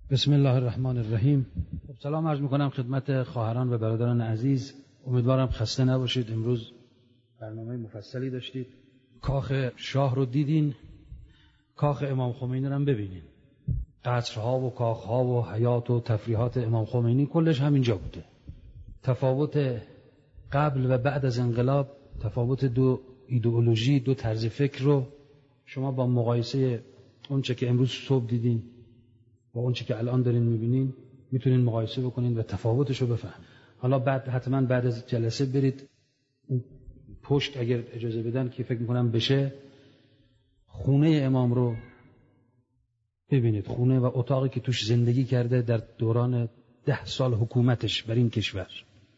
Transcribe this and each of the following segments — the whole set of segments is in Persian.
بسم الله الرحمن الرحیم. سلام عرض میکنم خدمت خواهران و برادران عزیز. امیدوارم خسته نباشید. امروز برنامه مفصلی داشتید. کاخ شاه رو دیدین، کاخ امام خمینی رو هم ببینین. قصرها و کاخها و حیات و تفریحات امام خمینی کلش همینجا بوده. تفاوت قبل و بعد از انقلاب، تفاوت دو ایدئولوژی، دو طرز فکر رو شما با مقایسه اون چه که امروز صبح دیدین با اون چه که الان دارین میبینین میتونین مقایسه بکنین و تفاوتش رو بفهمین. حالا حتما بعد از جلسه برید اون پشت اگر اجازه بدن که فکر میکنم بشه، خونه امام رو ببینید، خونه و اتاقی که توش زندگی کرده در دوران 10 سال حکومتش بر این کشور،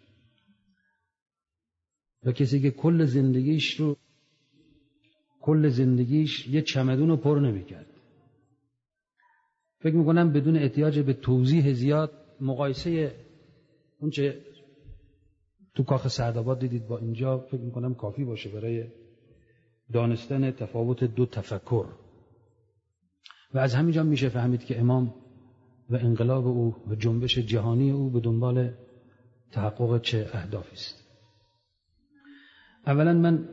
و کسی که کل زندگیش یه چمدون رو پر نمی‌کرد. فکر میکنم بدون احتیاج به توضیح زیاد مقایسه اون چه تو کاخ سعدآباد دیدید با اینجا فکر میکنم کافی باشه برای دانستن تفاوت دو تفکر. و از همینجا میشه فهمید که امام و انقلاب او و جنبش جهانی او به دنبال تحقق چه اهدافی است. اولا من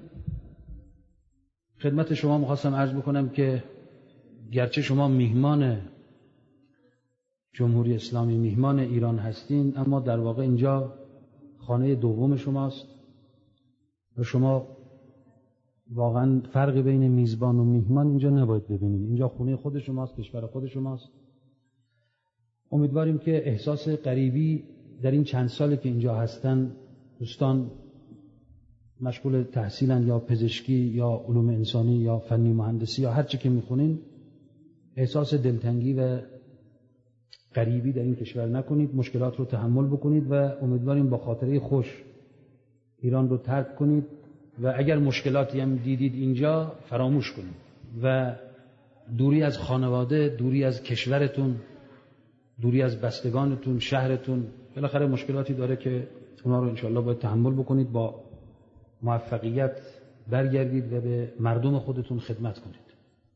خدمت شما میخواستم عرض بکنم که گرچه شما میهمان جمهوری اسلامی، میهمان ایران هستین، اما در واقع اینجا خانه دوم شماست و شما واقعا فرق بین میزبان و میهمان اینجا نباید ببینید. اینجا خونه خود شماست، کشور خود شماست. امیدواریم که احساس غریبی در این چند سالی که اینجا هستن دوستان مشغول تحصیلن یا پزشکی یا علوم انسانی یا فنی مهندسی یا هر چی که میخونین، احساس دلتنگی و غریبی در این کشور نکنید. مشکلات رو تحمل بکنید و امیدواریم با خاطره خوش ایران رو ترک کنید و اگر مشکلاتی هم دیدید اینجا فراموش کنید و دوری از خانواده، دوری از کشورتون، دوری از بستگانتون، شهرتون، بالاخره مشکلاتی داره که اونا رو انشاءالله باید تحمل بکنید، با موفقیت برگردید و به مردم خودتون خدمت کنید.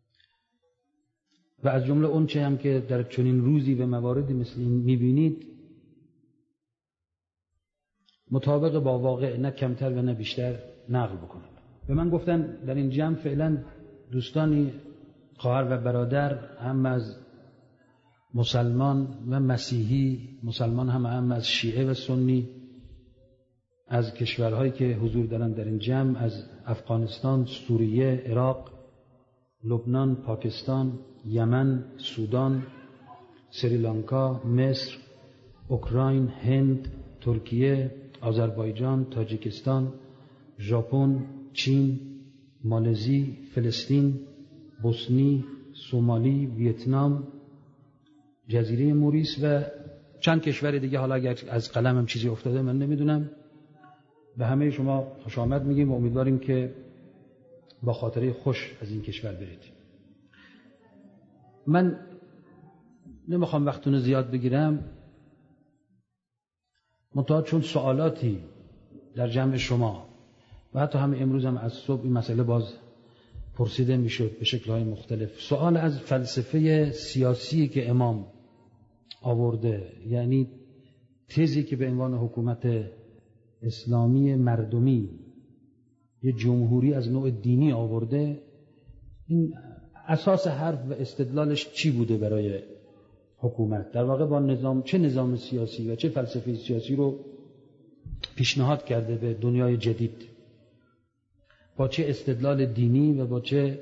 و از جمله اون چه هم که در چنین روزی و مواردی مثل این میبینید مطابق با واقع نه کمتر و نه بیشتر نقل بکنید. به من گفتن در این جمع فعلا دوستانی خواهر و برادر هم از مسلمان و مسیحی، مسلمان هم از شیعه و سنی، از کشورهایی که حضور دارن در این جمع، از افغانستان، سوریه، عراق، لبنان، پاکستان، یمن، سودان، سریلانکا، مصر، اوکراین، هند، ترکیه، آذربایجان، تاجیکستان، ژاپن، چین، مالزی، فلسطین، بوسنی، سومالی، ویتنام، جزیره موریس و چند کشور دیگه. حالا اگر از قلمم چیزی افتاده من نمیدونم. به همه شما خوش آمد میگیم و امیدواریم که با خاطره خوش از این کشور برید. من نمیخوام وقتونو زیاد بگیرم، منتها چون سوالاتی در جمع شما و حتی همه امروز هم از صبح این مسئله باز پرسیده میشد به شکل‌های مختلف، سوال از فلسفه سیاسی که امام آورده، یعنی تزی که به عنوان حکومت اسلامی مردمی، یه جمهوری از نوع دینی آورده، این اساس حرف و استدلالش چی بوده برای حکومت؟ در واقع با چه نظام سیاسی و چه فلسفه سیاسی رو پیشنهاد کرده به دنیای جدید؟ با چه استدلال دینی و با چه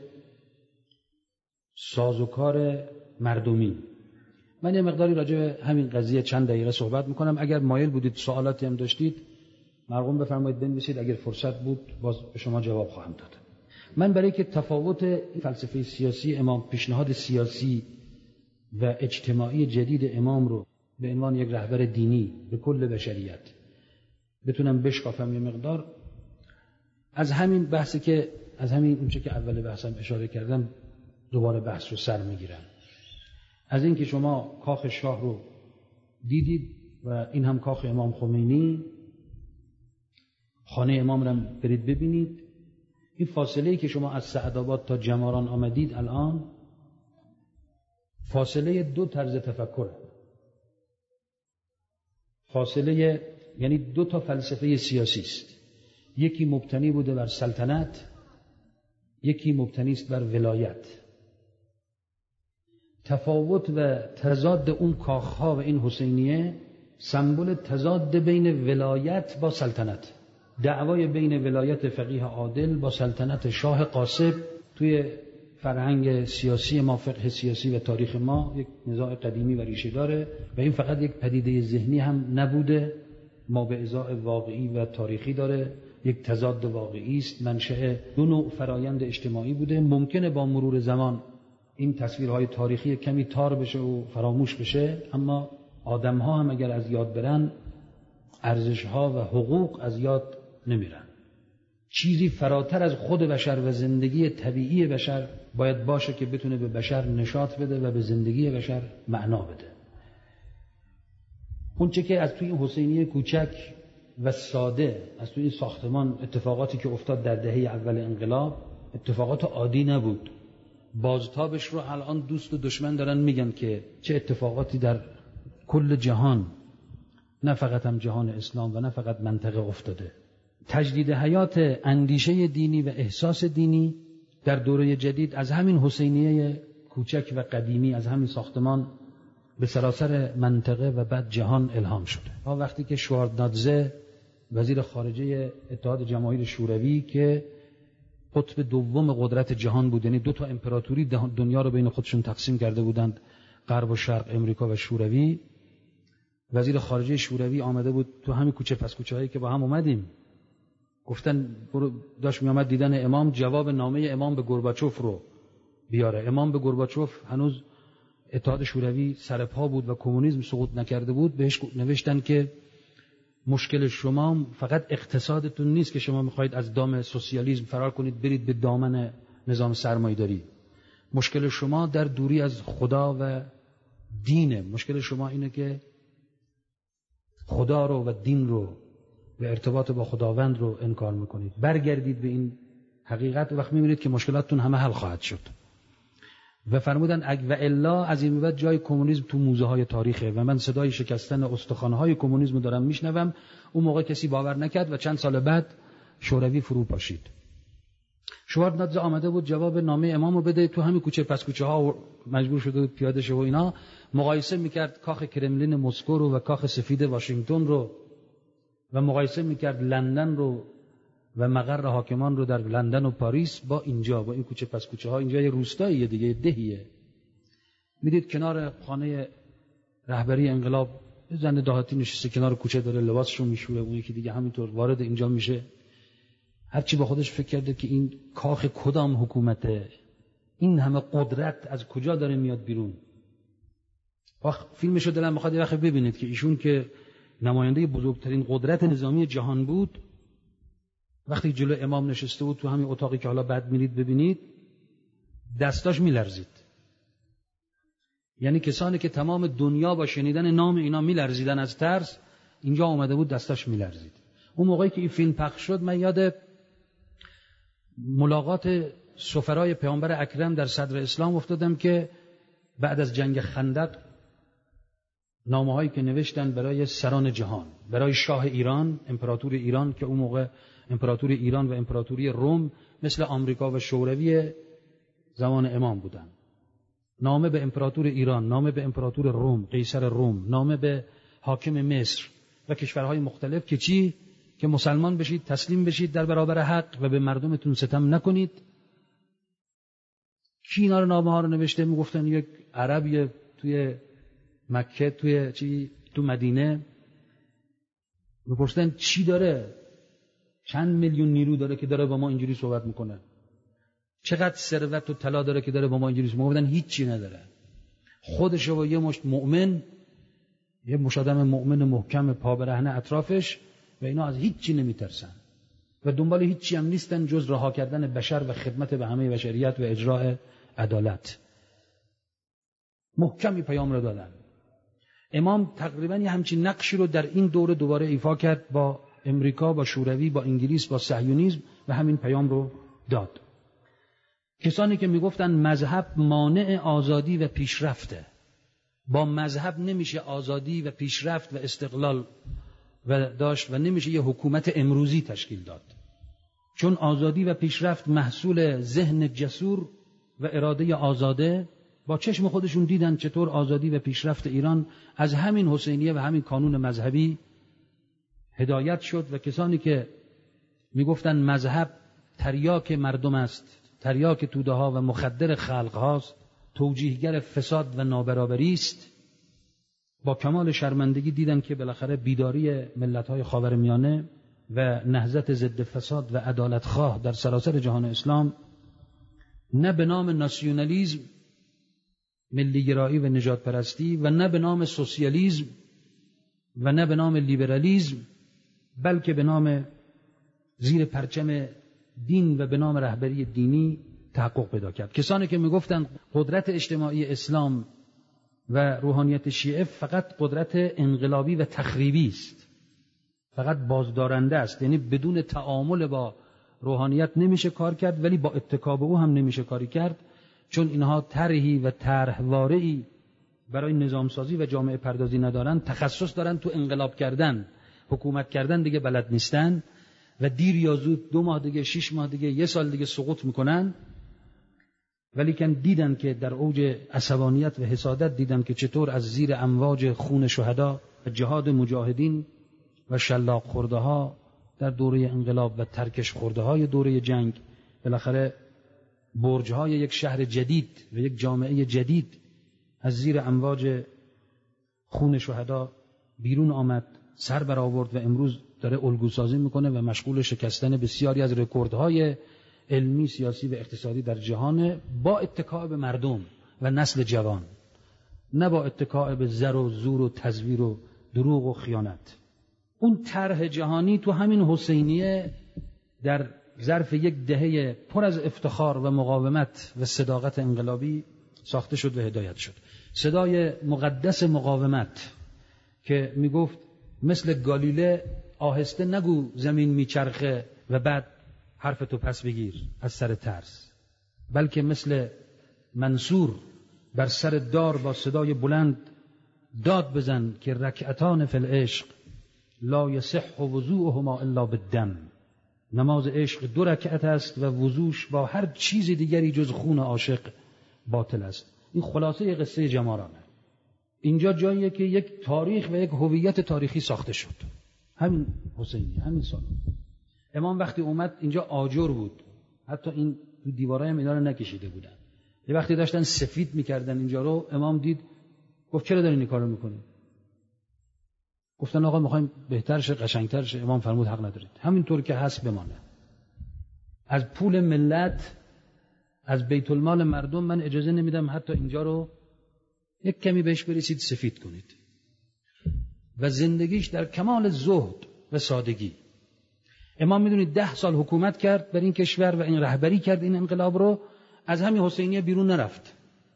سازوکار مردمی؟ من یه مقداری راجع به همین قضیه چند دقیقه صحبت میکنم. اگر مایل بودید سوالاتی هم داشتید مرحوم بفرمایید بنویسید، اگر فرصت بود باز به شما جواب خواهم داد. من برای که تفاوت فلسفه سیاسی امام، پیشنهاد سیاسی و اجتماعی جدید امام رو به عنوان یک رهبر دینی به کل بشریت بتونم بشکافم یه مقدار، از همین بحثی که از همین اونچه که اول بحثم اشاره کردم دوباره بحث رو سر میگیرم. از این که شما کاخ شاه رو دیدید و این هم کاخ امام خمینی، خانه امام رو برید ببینید. این فاصله‌ای که شما از سعدآباد تا جماران آمدید الان فاصله دو طرز تفکره. فاصله، یعنی دو تا فلسفه سیاسی است. یکی مبتنی بوده بر سلطنت، یکی مبتنی است بر ولایت. تفاوت و تضاد اون کاخها و این حسینیه سمبل تضاد بین ولایت با سلطنت، دعوای بین ولایت فقیه عادل با سلطنت شاه غاصب. توی فرهنگ سیاسی ما، فقه سیاسی و تاریخ ما یک نزاع قدیمی و ریشه داره و این فقط یک پدیده ذهنی هم نبوده، ما به ازای واقعی و تاریخی داره، یک تضاد واقعی است، منشأ دو نوع فرایند اجتماعی بوده. ممکنه با مرور زمان این تصویرهای تاریخی کمی تار بشه و فراموش بشه، اما آدم‌ها هم اگر از یاد برن، ارزش‌ها و حقوق از یاد نمیرن. چیزی فراتر از خود بشر و زندگی طبیعی بشر باید باشه که بتونه به بشر نشاط بده و به زندگی بشر معنا بده. اون چه که از توی این حسینیه کوچک و ساده، از توی این ساختمان اتفاقاتی که افتاد در دهه اول انقلاب اتفاقات عادی نبود. بازتابش رو الان دوست و دشمن دارن میگن که چه اتفاقاتی در کل جهان، نه فقط هم جهان اسلام و نه فقط منطقه افتاده. تجدید حیات اندیشه دینی و احساس دینی در دوره جدید از همین حسینیه کوچک و قدیمی، از همین ساختمان به سراسر منطقه و بعد جهان الهام شده. تا وقتی که شواردنادزه وزیر خارجه اتحاد جماهیر شوروی که قطب دوم قدرت جهان بود، یعنی دو تا امپراتوری دنیا رو بین خودشون تقسیم کرده بودند، غرب و شرق، امریکا و شوروی. وزیر خارجه شوروی آمده بود تو همین کوچه پس کوچه هایی که با هم اومدیم، گفتن داشت می آمد دیدن امام، جواب نامه امام به گورباچوف رو بیاره. امام به گورباچوف، هنوز اتحاد شوروی سرپا بود و کمونیسم سقوط نکرده بود، بهش نوشتن که مشکل شما فقط اقتصادتون نیست که شما میخواید از دام سوسیالیسم فرار کنید برید به دامن نظام سرمایه‌داری. مشکل شما در دوری از خدا و دینه. مشکل شما اینه که خدا رو و دین رو و ارتباط با خداوند رو انکار میکنید. برگردید به این حقیقت، وقت میبینید که مشکلاتتون همه حل خواهد شد. و فرمودن و الا از این بعد جای کمونیسم تو موزه های تاریخه و من صدای شکستن استخوان‌های کمونیسم دارم میشنوم. اون موقع کسی باور نکرد و چند سال بعد شوروی فرو پاشید. شواردنادزه آمده بود جواب نامه امامو بده، تو همین کوچه پس کوچه ها مجبور شده بود پیاده شه و اینا، مقایسه میکرد کاخ کرملین مسکو رو و کاخ سفید واشنگتن رو و مقایسه میکرد لندن رو و مقر حاکمان رو در لندن و پاریس با اینجا، با این کوچه پس کوچه ها. اینجا یه روستاییه دیگه، دهیه. میدید کنار خانه رهبری انقلاب زن دهاتی نشسته کنار کوچه، داره لباسشو میشوره، اون یکی دیگه همینطور وارد اینجا میشه. هرچی با خودش فکر کرده که این کاخ کدام حکومته، این همه قدرت از کجا داره میاد بیرون. فیلمشو دلم میخواد یه وقت ببینید که ایشون که نماینده بزرگترین قدرت نظامی جهان بود، وقتی جلو امام نشسته بود تو همین اتاقی که حالا بعد میرید ببینید، دستاش میلرزید. یعنی کسانی که تمام دنیا با شنیدن نام اینا میلرزیدن از ترس، اینجا آمده بود دستاش میلرزید. اون موقعی که این فیلم پخش شد من یاد ملاقات سفرای پیامبر اکرم در صدر اسلام افتادم که بعد از جنگ خندق نامه‌هایی که نوشتن برای سران جهان، برای شاه ایران، امپراتور ایران که اون موقع امپراتور ایران و امپراتوری روم مثل آمریکا و شوروی زمان امام بودن. نامه به امپراتور ایران، نامه به امپراتور روم، قیصر روم، نامه به حاکم مصر و کشورهای مختلف که چی؟ که مسلمان بشید، تسلیم بشید در برابر حق و به مردمتون ستم نکنید. کی اینا رو نامه ها رو نوشته؟ میگفتن یک عربی توی مکه، تو مدینه. میپرسیدن چی داره؟ چند میلیون نیرو داره که داره با ما اینجوری صحبت میکنه؟ چقدر ثروت و طلا داره که داره با ما اینجوری صحبت میکنه؟ هیچی نداره. خودش و یه مشت مؤمن، یه مشت آدم مؤمن محکم پا برهنه اطرافش و اینا از هیچی نمیترسن و دنبال هیچی هم نیستن جز رها کردن بشر و خدمت به همه بشریت و اجراء عدالت. محکمی پیام رو دادن. امام تقریبا یه همچین نقشی رو در این دوره دوباره ایفا کرد، با امریکا، با شوروی، با انگلیس، با صهیونیسم و همین پیام رو داد. کسانی که میگفتن مذهب مانع آزادی و پیشرفته، با مذهب نمیشه آزادی و پیشرفت و استقلال و داشت و نمیشه یه حکومت امروزی تشکیل داد، چون آزادی و پیشرفت محصول ذهن جسور و اراده آزاده. با چشم خودشون دیدن چطور آزادی و پیشرفت ایران از همین حسینیه و همین قانون مذهبی هدایت شد و کسانی که میگفتن مذهب تریاک مردم است، تریاک توده ها و مخدر خلق هاست، توجیهگر فساد و نابرابری است، با کمال شرمندگی دیدن که بالاخره بیداری ملت‌های خاورمیانه و نهضت ضد فساد و عدالتخواه در سراسر جهان اسلام نه به نام ناسیونالیسم، ملیگرایی و نژاد پرستی، و نه به نام سوسیالیسم و نه به نام لیبرالیسم، بلکه به نام زیر پرچم دین و به نام رهبری دینی تحقق پیدا کرد. کسانی که میگفتن قدرت اجتماعی اسلام و روحانیت شیعه فقط قدرت انقلابی و تخریبی است، فقط بازدارنده است، یعنی بدون تعامل با روحانیت نمیشه کار کرد، ولی با اتکا به او هم نمیشه کاری کرد، چون اینها طرحی و طرحواره‌ای برای نظامسازی و جامعه پردازی ندارن، تخصص دارن تو انقلاب کردن، حکومت کردن دیگه بلد نیستن و دیر یا زود 2 ماه دیگه، 6 ماه دیگه، 1 سال دیگه سقوط میکنن. ولی کن دیدن که در اوج عصبانیت و حسادت دیدن که چطور از زیر امواج خون شهدا و جهاد مجاهدین و شلاق خورده ها در دوره انقلاب و ترکش خورده های دوره جنگ بالاخره برج های یک شهر جدید و یک جامعه جدید از زیر امواج خون شهدا بیرون آمد، سر برآورد و امروز داره الگوسازی میکنه و مشغول شکستن بسیاری از رکوردهای علمی، سیاسی و اقتصادی در جهان، با اتکا به مردم و نسل جوان، نه با اتکا به زر و زور و تزویر و دروغ و خیانت. اون طرح جهانی تو همین حسینیه در ظرف 1 دهه پر از افتخار و مقاومت و صداقت انقلابی ساخته شد و هدایت شد. صدای مقدس مقاومت که میگفت مثل گالیله آهسته نگو زمین میچرخه و بعد حرف تو پس بگیر از سر ترس، بلکه مثل منصور بر سر دار با صدای بلند داد بزن که رکعتان فی العشق لا یصح وضوءهما الا بالدم. نماز عشق 2 رکعت است و وضوش با هر چیز دیگری جز خون عاشق باطل است. این خلاصه قصه جمارانه. اینجا جاییه که یک تاریخ و یک هویت تاریخی ساخته شد. همین حسینی، همین سال امام وقتی اومد اینجا آجر بود، حتی این تو دیوارای هم اینا رو نکشیده بودن. یه وقتی داشتن سفید میکردن اینجا رو، امام دید گفت چرا دارین این کارو میکنین؟ گفتن آقا میخوایم بهتر شه، قشنگتر شه. امام فرمود حق ندارید، همینطور که هست بمانه. از پول ملت، از بیت المال مردم من اجازه نمیدم حتی اینجا رو یک کمی بهش برسید سفید کنید. و زندگیش در کمال زهد و سادگی. امام میدونید 10 سال حکومت کرد بر این کشور و این رهبری کرد این انقلاب رو، از همین حسینیه بیرون نرفت.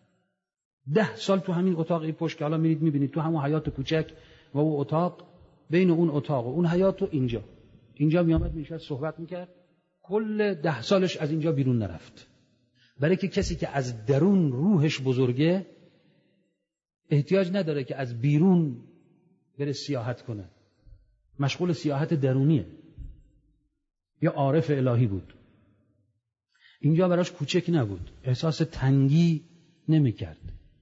10 سال تو همین اتاقی پشت که حالا میرید میبینید، تو همون حیات کوچک و اون اتاق، بین اون اتاق و اون حیات و اینجا میامد میشد صحبت میکرد. کل 10 سالش از اینجا بیرون نرفت. برای که کسی که از درون روحش بزرگه احتیاج نداره که از بیرون بره سیاحت کنه، مشغول سیاحت درونیه. یا عارف الهی بود. اینجا براش کوچک نبود، احساس تنگی نمیکرد،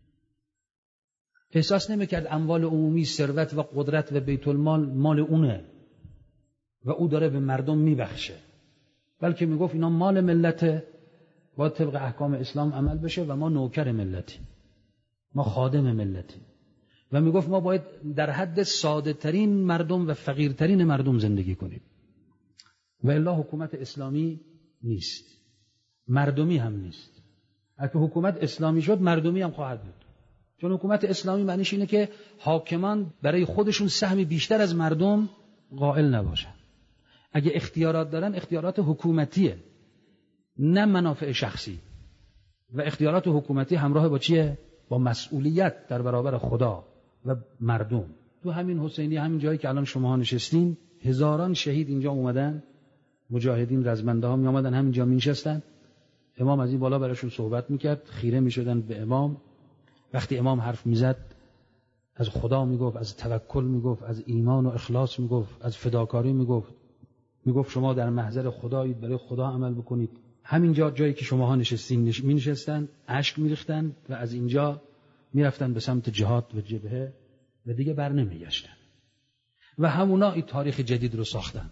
احساس نمیکرد اموال عمومی، ثروت و قدرت و بیت المال مال اونه و او داره به مردم میبخشه، بلکه میگفت اینا مال ملته، با طبق احکام اسلام عمل بشه و ما نوکر ملتی، ما خادم ملتی. و میگفت ما باید در حد ساده ترین مردم و فقیرترین مردم زندگی کنیم و الا حکومت اسلامی نیست، مردمی هم نیست. اگه حکومت اسلامی شد مردمی هم خواهد بود، چون حکومت اسلامی معنیش اینه که حاکمان برای خودشون سهمی بیشتر از مردم قائل نباشن. اگه اختیارات دارن اختیارات حکومتیه، نه منافع شخصی. و اختیارات حکومتی همراه با چیه؟ با مسئولیت در برابر خدا و مردم. تو همین حسینی، همین جایی که الان شما نشستین، هزاران شهید اینجا اومدن، مجاهدین رزمنده ها می آمدن همینجا می نشستن. امام از این بالا براشون صحبت میکرد، خیره می شدن به امام. وقتی امام حرف میزد از خدا میگفت، از توکل میگفت، از ایمان و اخلاص میگفت، از فداکاری میگفت شما در محضر خدایید، برای خدا عمل بکنید. همینجا جایی که شماها نشستین مینشستن، اشک میریختن و از اینجا میرفتن به سمت جهاد و جبهه و دیگه بر نمیگشتن. و همونا این تاریخ جدید رو ساختن.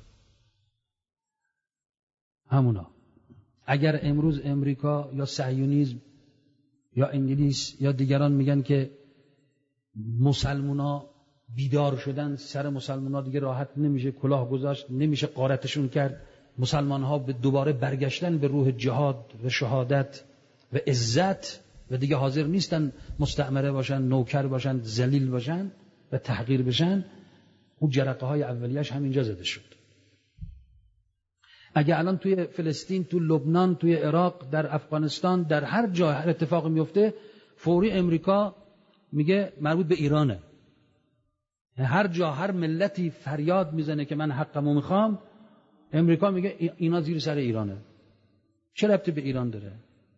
همونا. اگر امروز امریکا یا صهیونیسم یا انگلیس یا دیگران میگن که مسلمونا بیدار شدن، سر مسلمونا دیگه راحت نمیشه کلاه گذاشت، نمیشه غارتشون کرد، مسلمانها به دوباره برگشتن به روح جهاد و شهادت و عزت و دیگه حاضر نیستن مستعمره باشن، نوکر باشن، ذلیل باشن و تحقیر بشن، اون جرقه های اولیش همینجا زده شد. اگه الان توی فلسطین، توی لبنان، توی عراق، در افغانستان، در هر جا هر اتفاق میفته، فوری امریکا میگه مربوط به ایرانه. هر جا هر ملتی فریاد میزنه که من حقمو میخوام، امریکا میگه اینا زیر سر ایرانه. چه ربطی به ایران داره؟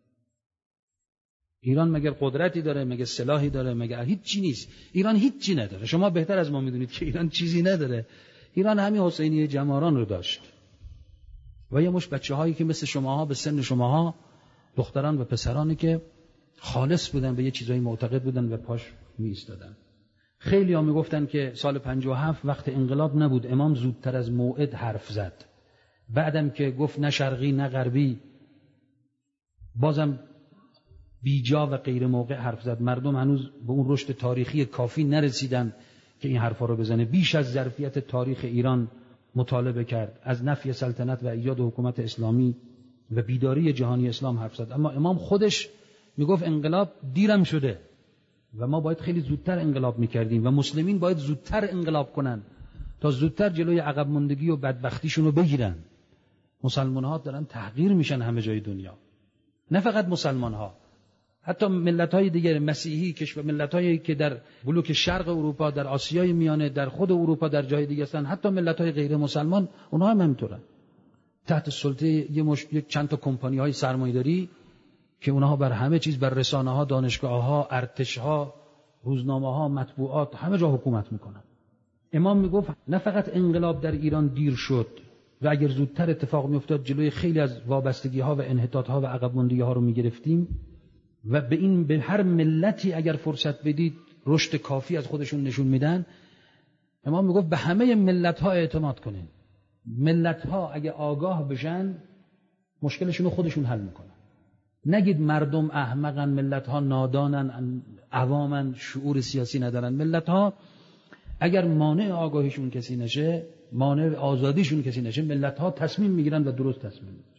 ایران مگر قدرتی داره؟ مگر سلاحی داره؟ مگر هیچی نیست. ایران هیچی نداره. شما بهتر از ما میدونید که ایران چیزی نداره. ایران همین حسینی جماران رو داشت و یه مش بچه‌هایی که مثل شماها، به سن شماها، دختران و پسرانی که خالص بودن، به یه چیزایی معتقد بودن و پاش می‌ایستادن. خیلی ها میگفتن که سال 57 وقت انقلاب نبود، امام زودتر از موعد حرف زد. بعدم که گفت نه شرقی نه غربی، بازم بیجا و غیر موقع حرف زد. مردم هنوز به اون رشد تاریخی کافی نرسیدن که این حرفا رو بزنه. بیش از ظرفیت تاریخ ایران مطالبه کرد، از نفی سلطنت و ایجاد حکومت اسلامی و بیداری جهانی اسلام حرف زد. اما امام خودش میگفت انقلاب دیرم شده و ما باید خیلی زودتر انقلاب میکردیم و مسلمین باید زودتر انقلاب کنن تا زودتر جلوی عقب ماندگی و بدبختیشون رو بگیرن. مسلمان ها دارن تحقیر میشن همه جای دنیا، نه فقط مسلمان ها، حتی ملت های دیگر مسیحی، کشور ملت هایی که در بلوک شرق اروپا، در آسیای میانه، در خود اروپا، در جای دیگه هستن، حتی ملت های غیر مسلمان، اونها هم همینطورن، تحت سلطه یک چند تا کمپانی های سرمایه‌داری که اونها بر همه چیز، بر رسانه ها، دانشگاه ها، ارتش ها، روزنامه ها، مطبوعات، همه جا حکومت میکنن. امام میگفت نه فقط انقلاب در ایران دیر شد و اگر زودتر اتفاق میافتاد جلوی خیلی از وابستگی ها و انحطاط ها و عقب ماندگی ها رو میگرفتیم و به هر ملتی اگر فرصت بدید رشد کافی از خودشون نشون میدن. امام میگفت به همه ملت ها اعتماد کنین. ملت ها اگه آگاه بشن مشکلشون رو خودشون حل میکنن. نگید مردم احمقن، ملت ها نادانن، عوامن، شعور سیاسی ندارن. ملت ها اگر مانع آگاهیشون کسی نشه، مانع آزادیشون کسی نشه، ملت ها تصمیم میگیرن و درست تصمیم میگیرن.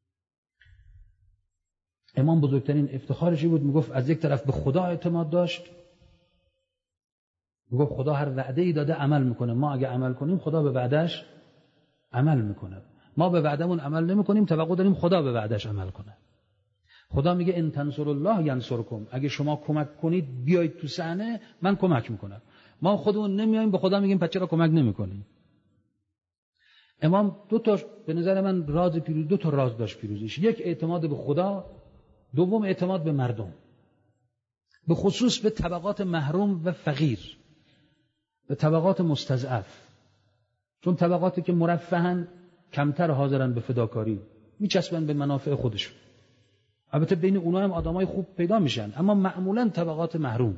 امام بزرگترین افتخارشی بود، میگفت از یک طرف به خدا اعتماد داشت، میگفت خدا هر وعده‌ای داده عمل میکنه، ما اگه عمل کنیم خدا به وعدهش عمل میکنه، ما به وعدمون عمل نمیکنیم، توقع داریم خدا به وعدهش عمل کنه. خدا میگه ان تنصروا الله ینصرکم، اگه شما کمک کنید بیایید تو صحنه من کمک میکنم. ما خودمون نمیایم به خدا میگیم پس چرا کمک نمیکنیم؟ امام به نظر من دو تا راز داشت پیروزیش. یک اعتماد به خدا، دوم اعتماد به مردم، به خصوص به طبقات محروم و فقیر، به طبقات مستضعف. چون طبقاتی که مرفهن کمتر حاضرن به فداکاری، میچسبن به منافع خودشون. البته بین اونها هم آدمای خوب پیدا میشن، اما معمولا طبقات محروم.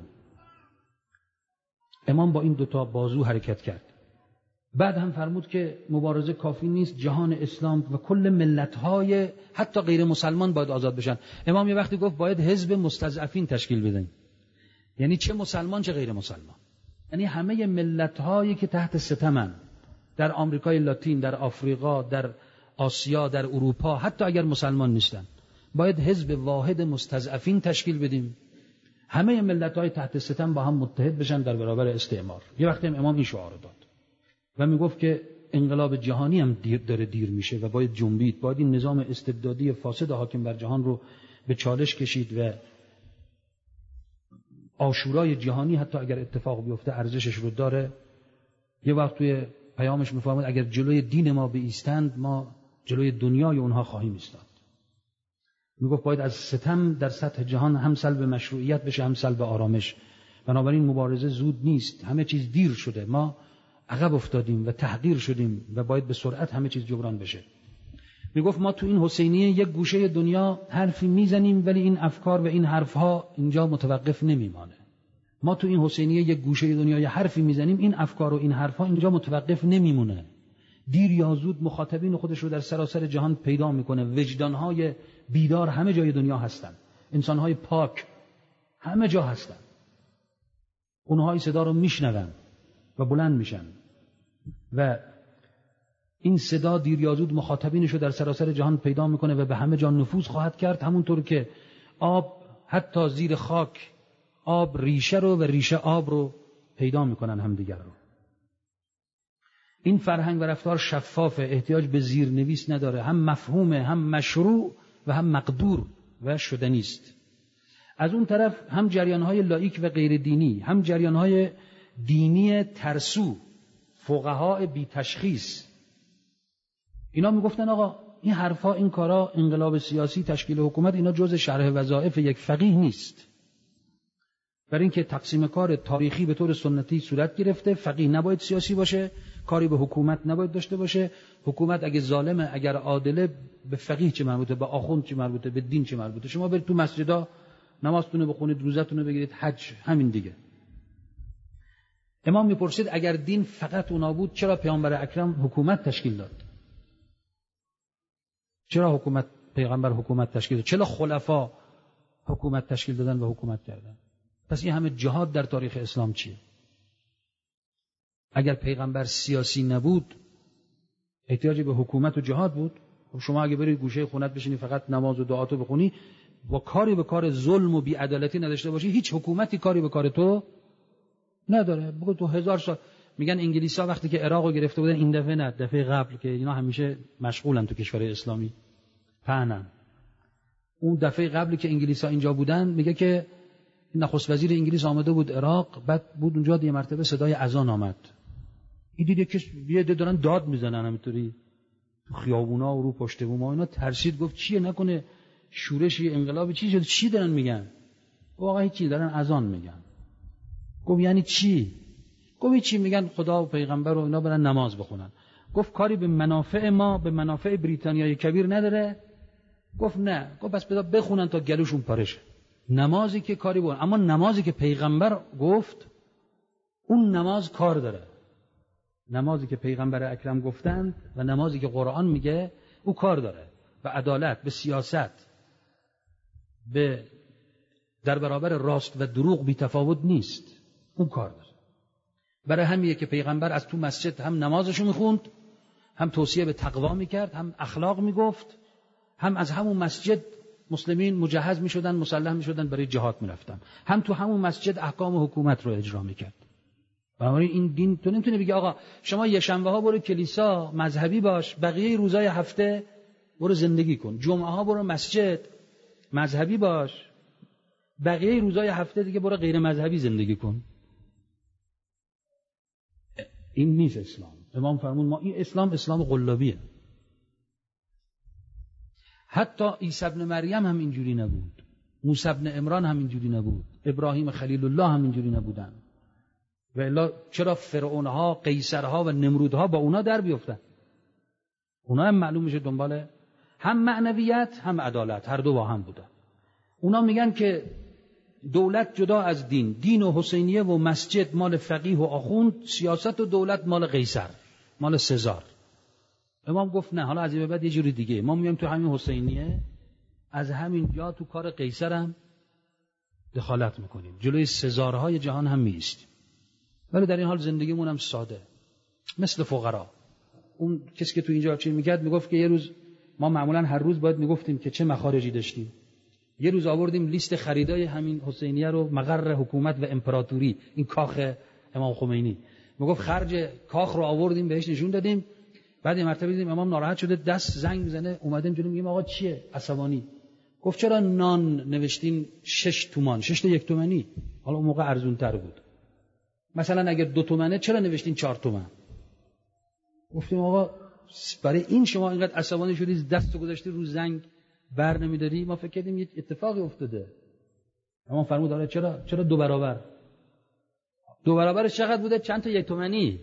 امام با این دوتا بازو حرکت کرد. بعد هم فرمود که مبارزه کافی نیست، جهان اسلام و کل ملت‌های حتی غیر مسلمان باید آزاد بشن. امام یه وقتی گفت باید حزب مستضعفین تشکیل بدن، یعنی چه مسلمان چه غیر مسلمان، یعنی همه ملت‌هایی که تحت ستمن، در آمریکای لاتین، در آفریقا، در آسیا، در اروپا، حتی اگر مسلمان نیستن، باید حزب واحد مستضعفین تشکیل بدیم، همه ملت‌های تحت ستم با هم متحد بشن در برابر استعمار. یه وقتی هم امام این شعار داد و میگفت که انقلاب جهانی هم داره دیر میشه و باید جنبید، باید این نظام استبدادی فاسد حاکم بر جهان رو به چالش کشید و عاشورای جهانی حتی اگر اتفاق بیفته ارزشش رو داره. یه وقت توی پیامش میفرماد اگر جلوی دین ما بایستند ما جلوی دنیای اونها خواهیم ایستاد. میگفت باید از ستم در سطح جهان هم سلب مشروعیت بشه هم سلب آرامش. بنابراین مبارزه زود نیست، همه چیز دیر شده، ما عقب افتادیم و تحقیر شدیم و باید به سرعت همه چیز جبران بشه. میگفت ما تو این حسینیه یک گوشه دنیا حرفی میزنیم ولی این افکار و این حرفها اینجا متوقف نمیمانه. ما تو این حسینیه یک گوشه دنیا یه حرفی میزنیم، این افکار و این حرفها اینجا متوقف نمیمونه. دیر یا زود مخاطبین خودش رو در سراسر جهان پیدا میکنه. وجدانهای بیدار همه جای دنیا هستن، انسانهای پاک همه جا هستن. اونها این صدا رو میشنون و بلند میشن و این صدا دیر یا زود مخاطبینش رو در سراسر جهان پیدا میکنه و به همه جا نفوذ خواهد کرد. همونطور که آب حتی زیر خاک آب ریشه رو و ریشه آب رو پیدا میکنن همدیگر رو. این فرهنگ و رفتار شفافه، احتیاج به زیرنویس نداره، هم مفهومه، هم مشروع و هم مقدور و شدنی است. از اون طرف هم جریانهای لاییک و غیر دینی، هم جریانهای دینی ترسو، فقها بی تشخیص، اینا میگفتن آقا این حرفا، این کارا، انقلاب سیاسی، تشکیل حکومت، اینا جزء شرح وظایف یک فقیه نیست. برای اینکه تقسیم کار تاریخی به طور سنتی صورت گرفته، فقیه نباید سیاسی باشه، کاری به حکومت نباید داشته باشه. حکومت اگه ظالمه، اگر عادله، به فقیه چه مربوطه، به آخوند چه مربوطه، به دین چه مربوطه؟ شما برید تو مسجدا نمازتون رو بخونید، روزتون رو بگیرید، حج، همین دیگه. امام میپرسید اگر دین فقط اونا بود چرا پیامبر اکرم حکومت تشکیل داد؟ چرا پیغمبر حکومت تشکیل داد؟ چرا خلفا حکومت تشکیل دادن و حکومت کردن؟ پس این همه جهاد در تاریخ اسلام چیه؟ اگر پیغمبر سیاسی نبود احتیاجی به حکومت و جهاد بود؟ شما اگه برید گوشه خونت بشینی فقط نماز و دعاتو بخونی، با کاری به کار ظلم و بی‌عدالتی نداشته باشی، هیچ حکومتی کاری به کار تو نداره. بگو تو 1000 سال میگن انگلیس‌ها وقتی که عراقو گرفته بودن، این دفعه نه، دفعه قبل که اینا همیشه مشغولن تو کشور اسلامی پهنن، اون دفعه قبلی که انگلیس‌ها اینجا بودن، میگه که نخست وزیر انگلیس آمده بود عراق، بعد بود اونجا یه مرتبه صدای اذان آمد، این دیگه که یه دارن داد میزنن همینطوری تو خیابونا و رو پشت بوم، اینا ترسید، گفت چیه، نکنه شورشی انقلابی چی شد؟ چی دارن میگن؟ واقعا چی دارن اذان میگن؟ گفت یعنی چی؟ گفت چی میگن؟ خدا و پیغمبر و اینا برن نماز بخونن. گفت کاری به منافع ما، به منافع بریتانیای کبیر نداره؟ گفت نه. گفت پس بذار بخونن تا گلوشون پاره شه. نمازی که کاری بود، اما نمازی که پیغمبر گفت اون نماز کار داره. نمازی که پیغمبر اکرم گفتند و نمازی که قرآن میگه او کار داره. به عدالت، به سیاست، به در برابر راست و دروغ بی تفاوت نیست، اون کار داره. برای همیه که پیغمبر از تو مسجد هم نمازشو میخوند، هم توصیه به تقوا میکرد، هم اخلاق میگفت، هم از همون مسجد مسلمین مجهز میشدن، مسلح میشدن، برای جهاد میرفتن، هم تو همون مسجد احکام حکومت رو اجرا میکرد. بنابراین این دین تو نمیتونه بگی آقا شما یه شنبه ها برو کلیسا مذهبی باش، بقیه روزای هفته برو زندگی کن، جمعه ها برو مسجد مذهبی باش، بقیه روزای هفته دیگه برو غیر مذهبی زندگی کن. این نیست اسلام. امام فرمود ما این اسلام قلابیه. حتی عیسی ابن مریم هم اینجوری نبود، موسی ابن عمران هم اینجوری نبود، ابراهیم خلیل الله هم اینجوری نبودن. و الا چرا فرعونها، قیصرها و نمرودها با اونا در بیفتن؟ اونا هم معلوم میشه دنبال هم معنویت هم عدالت، هر دو با هم بودن. اونا میگن که دولت جدا از دین، دین و حسینیه و مسجد مال فقیه و آخوند، سیاست و دولت مال قیصر، مال سزار. امام گفت نه، حالا از این به بعد یه جوری دیگه، ما میایم تو همین حسینیه، از همین جا تو کار قیصر هم دخالت میکنیم، جلوی سزارهای جهان هم میایستیم، ولی در این حال زندگیمون هم ساده، مثل فقرا. اون کسی که تو اینجا چی میکرد میگفت که یه روز ما معمولا هر روز باید میگفتیم که چه مخارجی داشتیم. یه روز آوردیم لیست خریدای همین حسینیه رو، مقر حکومت و امپراتوری، این کاخ امام خمینی، میگفت خرج کاخ رو آوردیم بهش نشون دادیم. بعد یه مرتبه دیدیم امام ناراحت شده، دست زنگ میزنه، اومدیم جلو میگیم آقا چیه؟ عصبانی. گفت چرا نان نوشتین 6 تومان، 6 تا 1 تومانی؟ حالا اون موقع ارزون تر بود. مثلا اگر 2 تومنه چرا نوشتین 4 تومن؟ گفتیم آقا برای این شما اینقدر عصبانی شدید، دستو گذاشتی رو زنگ بر نمیداری؟ ما فکر کردیم یه اتفاقی افتاده. امام فرمود آره چرا 2 برابر؟ 2 برابرش چقدر بوده؟ چند تا 1 تومانی.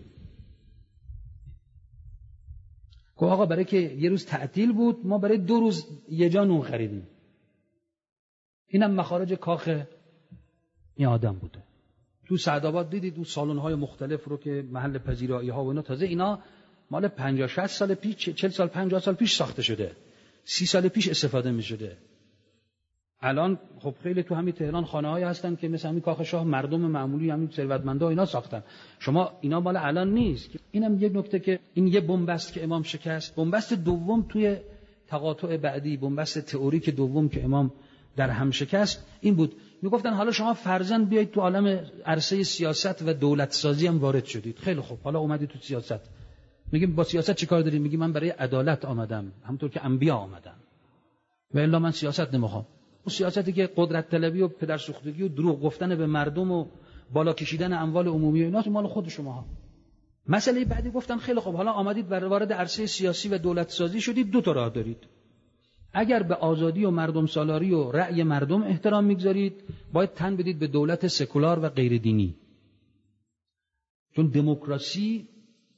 گفت آقا برای که یه روز تعطیل بود ما برای 2 روز یه جا نون خریدیم. اینم مخارج کاخ این آدم بوده. تو سعدآباد دیدید اون سالن‌های مختلف رو که محل پذیرایی‌ها و اینا، تازه اینا مال 50 60 سال پیش، 40 سال 50 سال پیش ساخته شده، 30 سال پیش استفاده می‌شده. الان خب خیلی تو همین تهران خانه‌هایی هستن که مثل همین کاخ شاه مردم معمولی همین ثروتمندا اینا ساختن. شما اینا مال الان نیست. اینم یک نکته که این یه بنبست که امام شکست. بنبست دوم توی تقاطع بعدی، بنبست تئوریک دوم که امام در هم شکست این بود. میگفتن حالا شما فرضاً بیایید تو عالم عرصه سیاست و دولت سازی هم وارد شدید. خیلی خوب، حالا اومدید تو سیاست. میگیم با سیاست چیکار دارید؟ میگیم من برای عدالت آمدم، همونطور که انبیا آمدن. و الا من سیاست نمیخوام. اون سیاستی که قدرت طلبی و پدرسوختگی و دروغ گفتن به مردم و بالا کشیدن اموال عمومی و اینا مال خود شماها. مسئله بعدی گفتن خیلی خوب، حالا آمدید وارد عرصه سیاسی و دولت سازی شدید، 2 تا راه دارید. اگر به آزادی و مردم سالاری و رأی مردم احترام میگذارید، باید تن بدید به دولت سکولار و غیر دینی. چون دموکراسی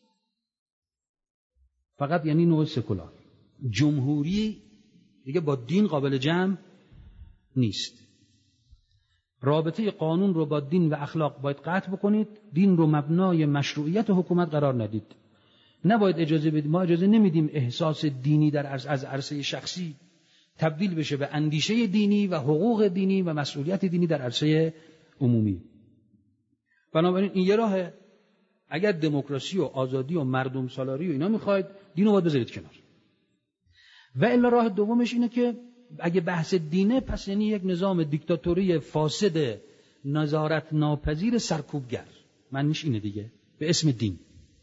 فقط یعنی نوع سکولار. جمهوری دیگه با دین قابل جمع نیست. رابطه قانون رو با دین و اخلاق باید قطع بکنید. دین رو مبنای مشروعیت حکومت قرار ندید. نباید اجازه بدید. ما اجازه نمیدیم احساس دینی از عرصه شخصی تبدیل بشه به اندیشه دینی و حقوق دینی و مسئولیت دینی در عرصه عمومی. بنابراین این یه راهه. اگر دموکراسی و آزادی و مردم سالاری و اینا میخواید، دین رو باید بذارید کنار. و الا راه دومش اینه که اگه بحث دینه، پس یعنی یک نظام دیکتاتوری فاسد نظارت ناپذیر سرکوبگر. معنیش اینه دیگه، به اسم دین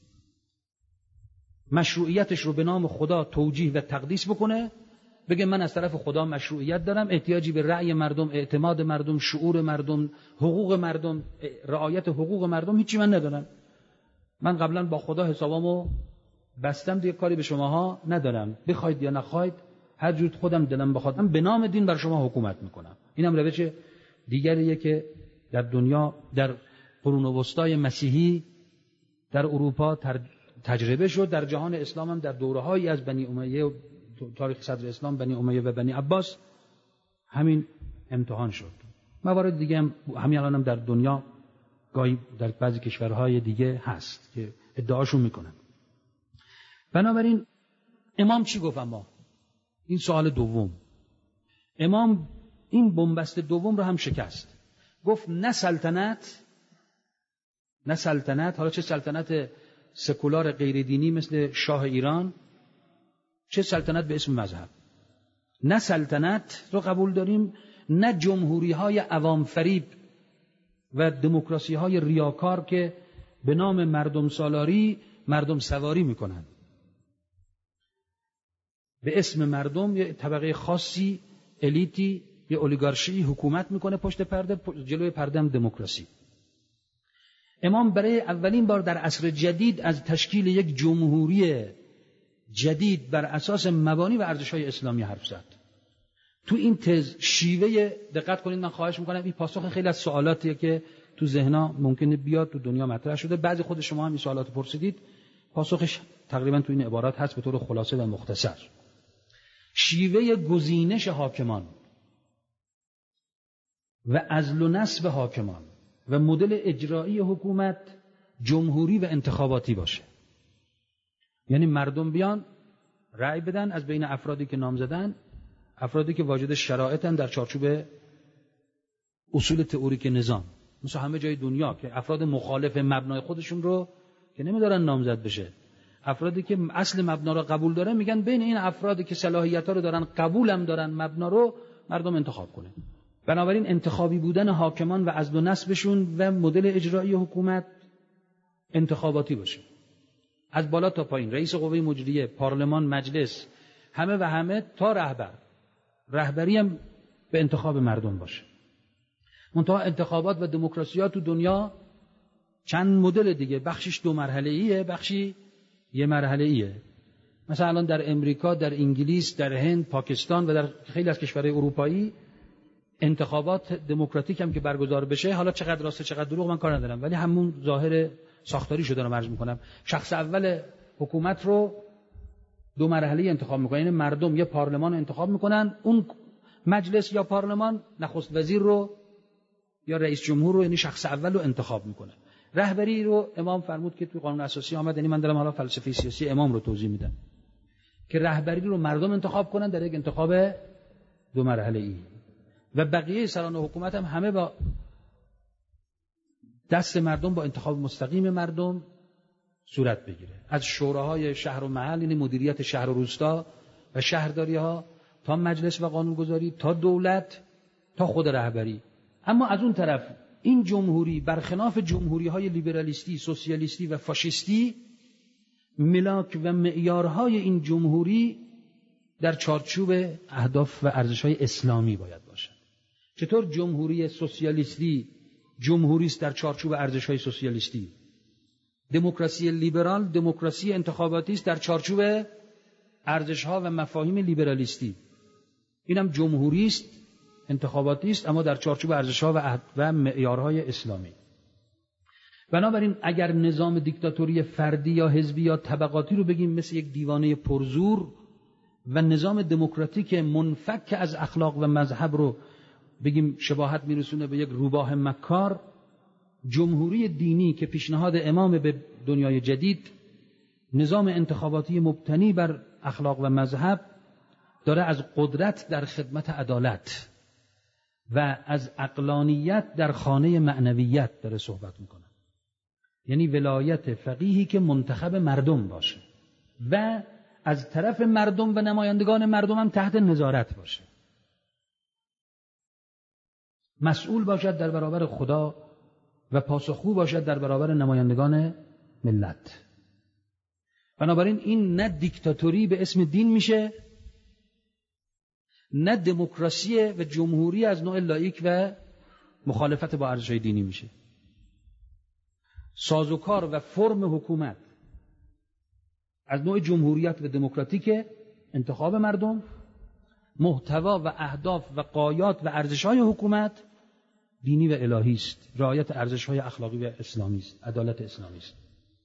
مشروعیتش رو به نام خدا توجیه و تقدیس بکنه، بگه من از طرف خدا مشروعیت دارم، احتیاجی به رأی مردم، اعتماد مردم، شعور مردم، حقوق مردم، رعایت حقوق مردم هیچی من ندارم. من قبلا با خدا حسابامو بستم، دیگه کاری به شماها ندارم، بخواید یا نخواید، هر جور خودم دلم بخواد من به نام دین بر شما حکومت میکنم. اینم روش دیگریه که در دنیا در قرون وسطای مسیحی در اروپا تجربه شد، در جهان اسلام هم در دوره‌هایی از بنی امیه و تاریخ صدر اسلام بنی امیه و بنی عباس همین امتحان شد. موارد دیگه همین الانم در دنیا گاهی در بعضی کشورهای دیگه هست که ادعاشون میکنن. بنابراین امام چی گفت؟ اما این سوال دوم، امام این بنبست دوم رو هم شکست. گفت نه سلطنت، حالا چه سلطنت سکولار غیر دینی مثل شاه ایران، چه سلطنت به اسم مذهب، نه سلطنت رو قبول داریم، نه جمهوری های عوام فریب و دموکراسی های ریاکار که به نام مردم سالاری مردم سواری میکنن. به اسم مردم یه طبقه خاصی، الیتی، یه اولیگارشی حکومت میکنه پشت پرده، جلوی پرده هم دموکراسی. امام برای اولین بار در عصر جدید از تشکیل یک جمهوری جدید بر اساس مبانی و ارزش‌های اسلامی حرف زد. تو این تز شیوه، دقت کنید من خواهش میکنم، این پاسخ خیلی از سوالاتیه که تو ذهن‌ها ممکنه بیاد، تو دنیا مطرح شده، بعضی خود شما هم این سوالات پرسیدید، پاسخش تقریبا تو این عبارات هست به طور خلاصه و مختصر. شیوه گزینش حاکمان و عزل و نصب حاکمان و مدل اجرایی حکومت جمهوری و انتخاباتی باشه. یعنی مردم بیان رأی بدن از بین افرادی که نام زدن، افرادی که واجد شرایطن در چارچوب اصول تئوریک نظام، مثل همه جای دنیا که افراد مخالف مبنای خودشون رو که نمیدارن نامزد بشه، افرادی که اصل مبنا رو قبول دارن میگن بین این افرادی که صلاحیت‌ها رو دارن، قبولم دارن مبنا رو، مردم انتخاب کنه. بنابراین انتخابی بودن حاکمان و عزل و نصبشون و مدل اجرایی حکومت انتخاباتی باشه، از بالا تا پایین، رئیس قوه مجریه، پارلمان، مجلس، همه و همه تا رهبری هم به انتخاب مردم باشه. منتها انتخابات و دموکراسی‌ها تو دنیا چند مدل دیگه، بخشش 2 مرحله‌ایه، بخشی 1 مرحله‌ایه. مثلا الان در امریکا، در انگلیس، در هند، پاکستان و در خیلی از کشورهای اروپایی انتخابات دموکراتیک هم که برگزار بشه، حالا چقدر راسته چقدر دروغ من کار ندارم، ولی همون ظاهر ساختاری شده رو عرض میکنم. شخص اول حکومت رو 2 مرحله انتخاب میکنن، یعنی مردم یه پارلمان رو انتخاب میکنن، اون مجلس یا پارلمان نخست وزیر رو یا رئیس جمهور رو، یعنی شخص اول رو انتخاب میکنه. رهبری رو امام فرمود که توی قانون اساسی آمد، یعنی من دارم حالا فلسفه سیاسی امام رو توضیح میدم که رهبری رو مردم انتخاب کنن در یک انتخاب 2 مرحله ای و بقیه سران حکومت هم همه با دست مردم، با انتخاب مستقیم مردم صورت بگیره، از شوراهای شهر و محل، یعنی مدیریت شهر و روستا و شهرداری ها، تا مجلس و قانونگذاری، تا دولت، تا خود رهبری. اما از اون طرف این جمهوری برخلاف جمهوری های لیبرالیستی، سوسیالیستی و فاشیستی، ملاک و معیارهای این جمهوری در چارچوب اهداف و ارزش‌های اسلامی باید باشد. چطور جمهوری سوسیالیستی جمهوری است در چارچوب ارزش‌های سوسیالیستی؟ دموکراسی لیبرال دموکراسی انتخاباتی است در چارچوب ارزش‌ها و مفاهیم لیبرالیستی. اینم جمهوری است انتخاباتی است اما در چارچوب ارزش‌ها و معیارهای اسلامی. بنابراین اگر نظام دیکتاتوری فردی یا حزبی یا طبقاتی رو بگیم مثل یک دیوانه پرزور و نظام دموکراتیک منفک از اخلاق و مذهب رو بگیم شباهت میرسونه به یک روباه مکار، جمهوری دینی که پیشنهاد امام به دنیای جدید، نظام انتخاباتی مبتنی بر اخلاق و مذهب، داره از قدرت در خدمت عدالت و از عقلانیت در خانه معنویت داره صحبت میکنه. یعنی ولایت فقیهی که منتخب مردم باشه و از طرف مردم و نمایندگان مردم هم تحت نظارت باشه، مسئول باشد در برابر خدا و پاسخگو باشد در برابر نمایندگان ملت. بنابراین این نه دیکتاتوری به اسم دین میشه، نه دموکراسی و جمهوری از نوع لاییک و مخالفت با ارزش‌های دینی میشه. سازوکار و فرم حکومت از نوع جمهوریت و دموکراتیک انتخاب مردم، محتوا و اهداف و غایات و ارزش‌های حکومت دینی و الهی است، رعایت ارزش‌های اخلاقی و اسلامی است، عدالت اسلامی است.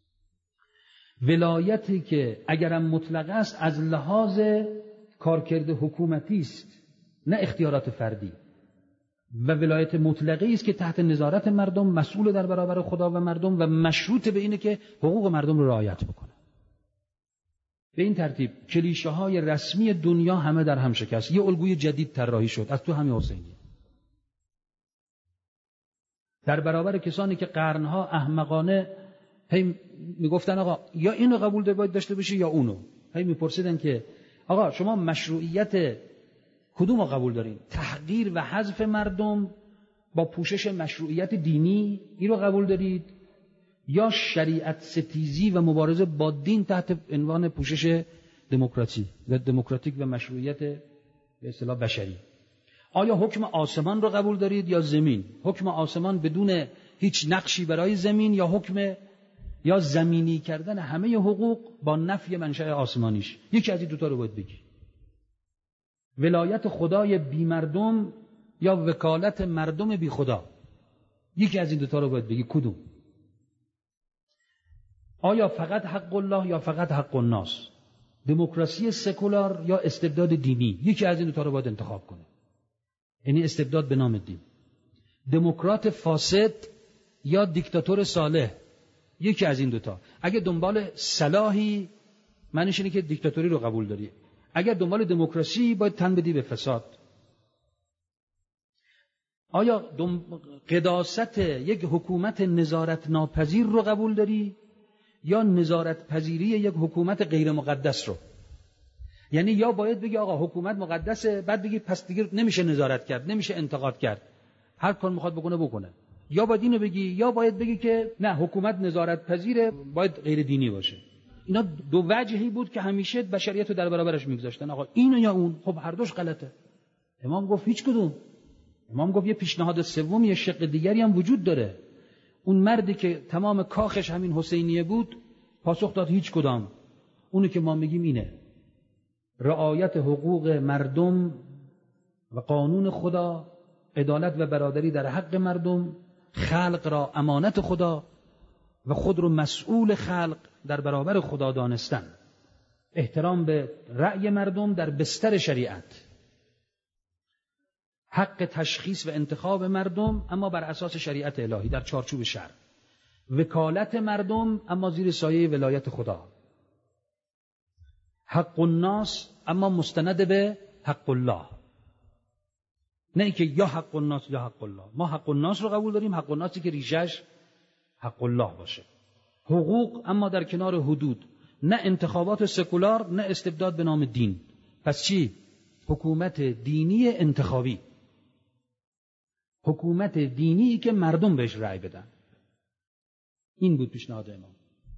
ولایتی که اگرم مطلق است از لحاظ کارکرد حکومتی است نه اختیارات فردی، و ولایت مطلقی است که تحت نظارت مردم، مسئول در برابر خدا و مردم و مشروط به اینه که حقوق مردم رو رعایت بکنه. به این ترتیب کلیشه های رسمی دنیا همه در هم شکست، یه الگوی جدید طراحی شد از تو همین حسینی در برابر کسانی که قرنها احمقانه هی میگفتن آقا یا اینو قبول باید داشته باشی یا اونو، هی میپرسیدن که آقا شما مشروعیت کدوم رو قبول دارین؟ تحقیر و حذف مردم با پوشش مشروعیت دینی این رو قبول دارید یا شریعت ستیزی و مبارزه با دین تحت عنوان پوشش دموکراسی و دموکراتیک و مشروعیت به اصطلاح بشری؟ آیا حکم آسمان رو قبول دارید یا زمین؟ حکم آسمان بدون هیچ نقشی برای زمین یا زمینی کردن همه حقوق با نفی منشأ آسمانیش؟ یکی از این دوتا رو باید بگی. ولایت خدای بی مردم یا وکالت مردم بی خدا؟ یکی از این دوتا رو باید بگی. کدوم؟ آیا فقط حق الله یا فقط حق الناس؟ دموکراسی سکولار یا استبداد دینی؟ یکی از این دوتا رو باید انتخاب کنه، یعنی استبداد به نام دین. دموکرات فاسد یا دیکتاتور صالح؟ یکی از این دوتا. اگه دنبال صلاحی معنیش اینه که دیکتاتوری رو قبول داری، اگر دنبال دموکراسی باید تن بدی به فساد. آیا قداست یک حکومت نظارت ناپذیر رو قبول داری یا نظارت پذیری یک حکومت غیر مقدس رو؟ یعنی یا باید بگی آقا حکومت مقدسه، بعد بگی پس دیگه نمیشه نظارت کرد، نمیشه انتقاد کرد، هر کار میخواد بکنه. یا باید اینو بگی یا باید بگی که نه حکومت نظارت پذیره، باید غیر دینی باشه. اینا دو وجهی بود که همیشه بشریت رو در برابرش میگذاشتن، آقا اینو یا اون. خب هر دوش غلطه. امام گفت هیچ کدوم. امام گفت یه پیشنهاد سوم، یه شق دیگری هم وجود داره. اون مردی که تمام کاخش همین حسینیه بود پاسخ داد هیچ کدام. اونی که ما میگیم اینه: رعایت حقوق مردم و قانون خدا عدالت و برادری در حق مردم، خلق را امانت خدا و خود رو مسئول خلق در برابر خدا دانستن، احترام به رأی مردم در بستر شریعت، حق تشخیص و انتخاب مردم اما بر اساس شریعت الهی در چارچوب شرع، وکالت مردم اما زیر سایه ولایت خدا، حق الناس اما مستند به حق الله، نه اینکه یا حق الناس یا حق الله. ما حق الناس رو قبول داریم، حق الناسی که ریشش حق الله باشه. حقوق اما در کنار حدود، نه انتخابات سکولار نه استبداد به نام دین. پس چی؟ حکومت دینی انتخابی، حکومت دینی که مردم بهش رأی بدن. این بود پیشنهاد امام.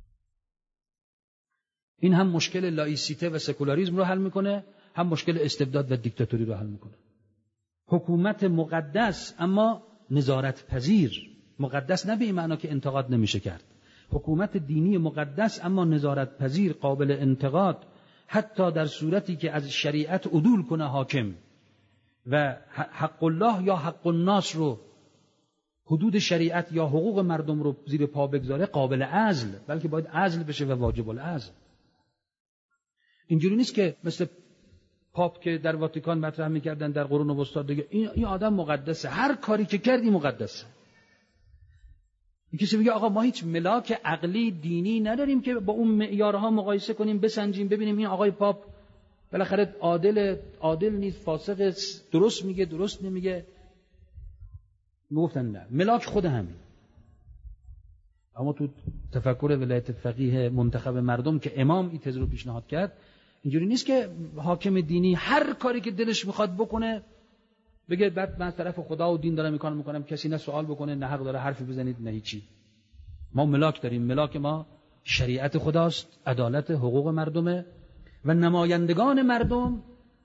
این هم مشکل لایسیته و سکولاریسم رو حل میکنه، هم مشکل استبداد و دیکتاتوری رو حل میکنه. حکومت مقدس اما نظارت پذیر، مقدس نه به این معنا که انتقاد نمیشه کرد، حکومت دینی مقدس اما نظارت پذیر، قابل انتقاد، حتی در صورتی که از شریعت عدول کنه حاکم و حق الله یا حق الناس رو، حدود شریعت یا حقوق مردم رو زیر پا بگذاره، قابل عزل، بلکه باید عزل بشه و واجب العزل. اینجوری نیست که مثل پاپ که در واتیکان مطرح میکردن در قرون وسطا دیگه این آدم مقدسه، هر کاری که کردی مقدسه. کسی میگه آقا ما هیچ ملاک عقلی دینی نداریم که با اون معیارها مقایسه کنیم، بسنجیم ببینیم این آقای پاپ بالاخره عادل نیست، فاسق، درست میگه درست نمیگه. گفتن نه، ملاک خود همین. اما تو تفکر ولایت فقیه منتخب مردم که امام این تز رو پیشنهاد کرد، اینجوری نیست که حاکم دینی هر کاری که دلش میخواد بکنه بگه بعد من از طرف خدا و دین دارم میکنم، کسی نه سوال بکنه نه حق داره حرفی بزنید نه هیچی. ما ملاک داریم، ملاک ما شریعت خداست، عدالت، حقوق مردمه و نمایندگان مردم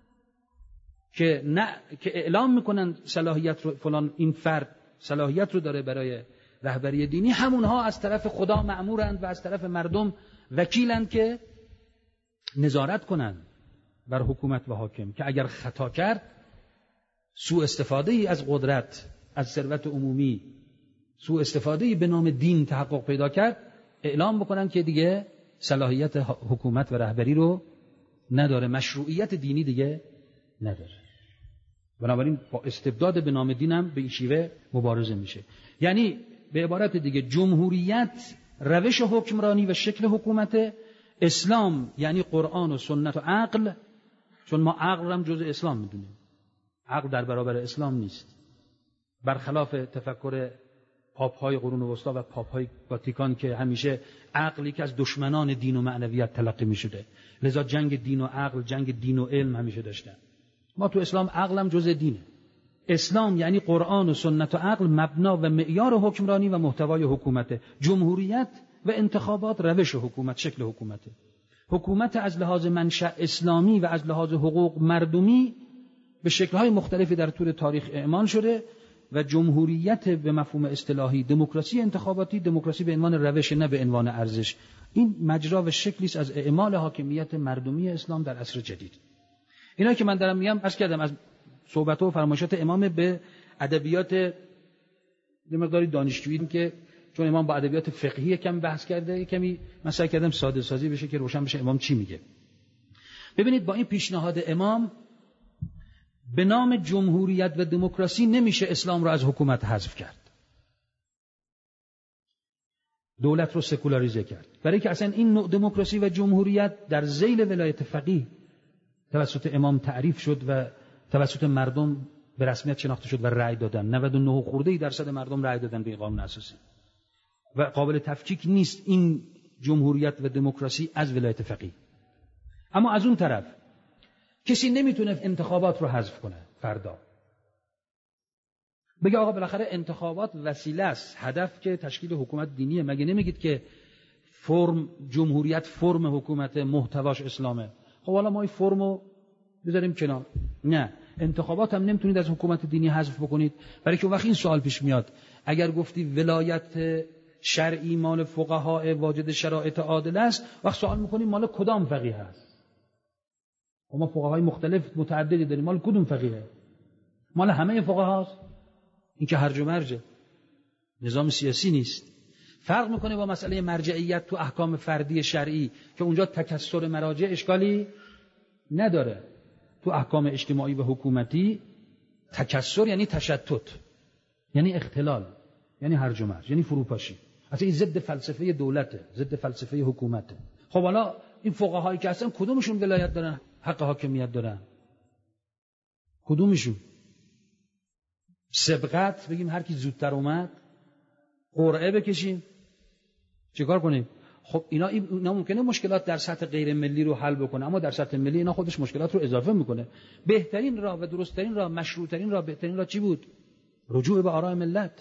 که اعلام میکنن صلاحیت رو، فلان این فرد صلاحیت رو داره برای رهبری دینی، همونها از طرف خدا مأمورند و از طرف مردم وکیلند که نظارت کنند بر حکومت و حاکم، که اگر خطا کرد، سوء استفاده ای از قدرت، از ثروت عمومی، سوء استفاده ای به نام دین تحقق پیدا کرد، اعلام بکنن که دیگه صلاحیت حکومت و رهبری رو نداره، مشروعیت دینی دیگه نداره. بنابراین با استبداد به نام دین هم به این شیوه مبارزه میشه. یعنی به عبارت دیگه جمهوریت روش حکمرانی و شکل حکومت، اسلام یعنی قرآن و سنت و عقل، چون ما عقل هم جزء اسلام میدونیم، عقل در برابر اسلام نیست، برخلاف تفکر پاپ‌های قرون وسطا و پاپ‌های واتیکان که همیشه عقلی که از دشمنان دین و معنویت تلقی می‌شده، لذا جنگ دین و عقل، جنگ دین و علم همیشه داشتن. ما تو اسلام عقل هم جزء دینه. اسلام یعنی قرآن و سنت و عقل مبنا و معیار حکمرانی و محتوای حکومت. جمهوریت و انتخابات روش حکومت، شکل حکومت. حکومت از لحاظ منشأ اسلامی و از لحاظ حقوق مردمی به شکل‌های مختلفی در طول تاریخ اعمال شده و جمهوریت به مفهوم اصطلاحی، دموکراسی انتخاباتی، دموکراسی به عنوان روش نه به عنوان ارزش، این مجرا و شکلی است از اعمال حاکمیت مردمی اسلام در عصر جدید. اینا که من دارم میگم عرض کردم از صحبت‌ها و فرمایشات امام به ادبیات یه مقداری دانشجویی که چون امام با ادبیات فقهی کمی بحث کرده، کمی من سعی کردم ساده سازی بشه که روشن بشه امام چی میگه. ببینید با این پیشنهاد امام به نام جمهوریت و دموکراسی نمیشه اسلام رو از حکومت حذف کرد، دولت رو سکولاریزه کرد، برای که اصلا این نوع دموکراسی و جمهوریت در ذیل ولایت فقیه توسط امام تعریف شد و توسط مردم به رسمیت شناخته شد و رأی دادن. 99% مردم رأی دادن به قانون اساسی و قابل تفکیک نیست این جمهوریت و دموکراسی از ولایت فقیه. اما از اون طرف کسی نمیتونه انتخابات رو حذف کنه. فردا بگه آقا بالاخره انتخابات وسیله است، هدف که تشکیل حکومت دینیه. مگه نمیگید که فرم جمهوریت فرم حکومت، محتواش اسلامه؟ خب حالا ما این فرمو بذاریم کنار. نه، انتخابات هم نمیتونید از حکومت دینی حذف بکنید، برای که وقتی این سوال پیش میاد اگر گفتی ولایت شرعی مال فقها واجد شرایط عادل است، وقت سوال میکنیم مال کدام فقیه هست؟ و ما فقهای مختلف متعددی داریم، مال کدوم فقیه؟ مال همه فقهاست؟ این که هرج و مرج نظام سیاسی نیست. فرق میکنه با مسئله مرجعیت تو احکام فردی شرعی که اونجا تکثر مراجع اشکالی نداره. تو احکام اجتماعی و حکومتی تکثر یعنی تشتت، یعنی اختلال، یعنی هرج و مرج، یعنی فروپاشی. اصلا این ضد فلسفه دولته، ضد فلسفه حکومته. خب حالا این فقهایی که هستن کدومشون ولایت دارن، حق حاکمیت دارن؟ کدومشون؟ سبقت بگیم هر کی زودتر اومد، قرعه بکشیم، چیکار کنیم؟ خب اینا ممکنه مشکلات در سطح غیر ملی رو حل بکنه، اما در سطح ملی اینا خودش مشکلات رو اضافه میکنه. بهترین راه و درستترین راه، مشروعترین راه، بهترین راه چی بود؟ رجوع به آراء ملت.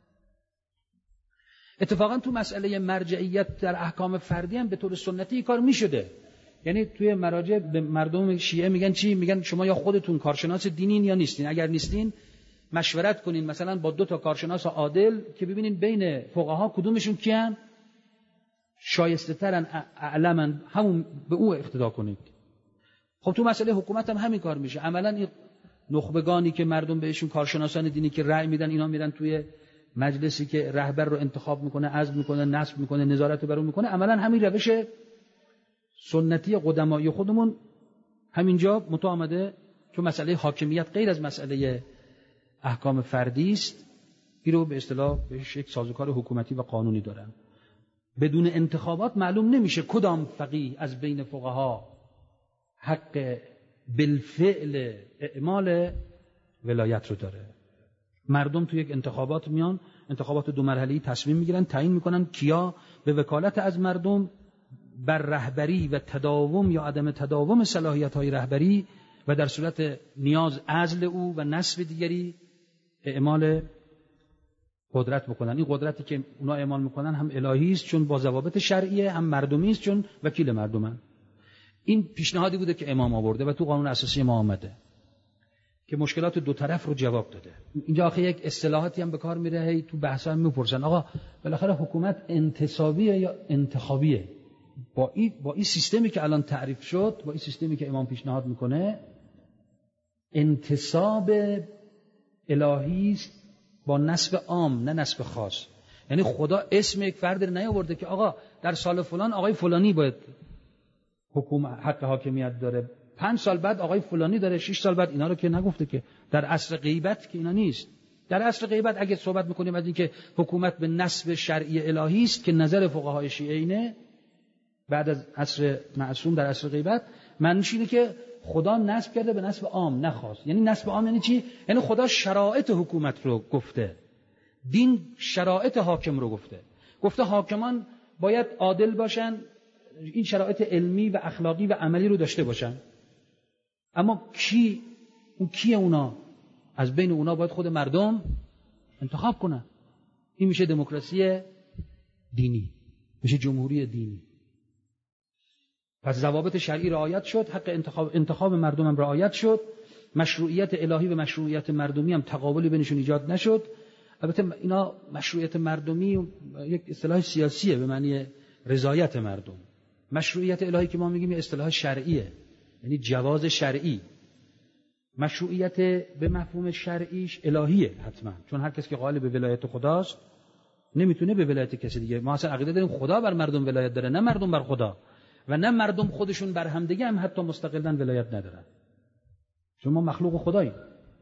اتفاقا تو مسئله مرجعیت در احکام فردی هم به طور سنتی کار میشده. یعنی توی مراجع به مردم شیعه میگن چی؟ میگن شما یا خودتون کارشناس دینین یا نیستین. اگر نیستین مشورت کنین مثلا با 2 کارشناس عادل که ببینین بین فقها کدومشون کیان شایسته ترن، اعلمن، همون به او اقتدا کنید. خب تو مسئله حکومت هم همین کار میشه. عملا این نخبگانی که مردم بهشون کارشناسان دینی که رأی میدن، اینا میرن توی مجلسی که رهبر رو انتخاب میکنه، عزل میکنه، نصب میکنه، نظارت بر اون میکنه. عملا همین روش سنتی قدمای خودمون همینجا متعامده. چون مسئله حاکمیت غیر از مسئله احکام فردی است، این رو به اصطلاح بهش یک سازوکار حکومتی و قانونی دارن. بدون انتخابات معلوم نمیشه کدام فقیه از بین فقها حق بالفعل اعمال ولایت رو داره. مردم تو یک انتخابات میان، انتخابات 2 مرحله‌ای تصمیم میگیرن، تعیین میکنن کیا به وکالت از مردم بر رهبری و تداوم یا عدم تداوم صلاحیت‌های رهبری و در صورت نیاز عزل او و نصب دیگری اعمال قدرت بکنن. این قدرتی که اونا اعمال میکنن هم الهی است چون با ضوابط شرعیه، هم مردمی است چون وکیل مردمن. این پیشنهادی بوده که امام آورده و تو قانون اساسی ما آمده که مشکلات 2 طرف رو جواب داده. اینجا آخه یک اصطلاحاتی هم به کار میره، هی تو بحثا هم میپرسن آقا بالاخره حکومت انتصابیه یا انتخابیه؟ با این سیستمی که الان تعریف شد، با این سیستمی که امام پیشنهاد میکنه، انتصاب الهی است با نسب عام نه نسب خاص. یعنی خدا اسم یک فرد رو نیاورده که آقا در سال فلان آقای فلانی باید حق حاکمیت داره، 5 سال بعد آقای فلانی داره، 6 سال بعد. اینا رو که نگفته که. در عصر غیبت که اینا نیست. در عصر غیبت اگه صحبت میکنیم از این که حکومت به نسب شرعی الهی است که نظر فقهای شیعه اینه، بعد از عصر معصوم در عصر غیبت معنیش اینه که خدا نسب کرده به نسب عام نه خاص. یعنی نسب عام یعنی چی؟ یعنی خدا شرایط حکومت رو گفته، دین شرایط حاکم رو گفته حاکمان باید عادل باشن، این شرایط علمی و اخلاقی و عملی رو داشته باشن. اما کیه اونا؟ از بین اونا باید خود مردم انتخاب کنن. این میشه دموکراسی دینی، میشه جمهوری دینی. پس ضوابط شرعی رعایت شد، حق انتخاب مردم هم رعایت شد، مشروعیت الهی و مشروعیت مردمی هم تقابلی بینشون ایجاد نشد. البته اینا مشروعیت مردمی یک اصطلاح سیاسیه به معنی رضایت مردم. مشروعیت الهی که ما میگیم یه اصطلاح شرعیه، یعنی جواز شرعی. مشروعیت به مفهوم شرعیش الهیه حتما، چون هر کس که قائل به ولایت خداست نمیتونه به ولایت کسی دیگه. ما اصلا عقیده داریم خدا بر مردم ولایت داره، نه مردم بر خدا، و نه مردم خودشون بر همدیگه هم حتی مستقلاً ولایت ندارن، چون ما مخلوق خداییم.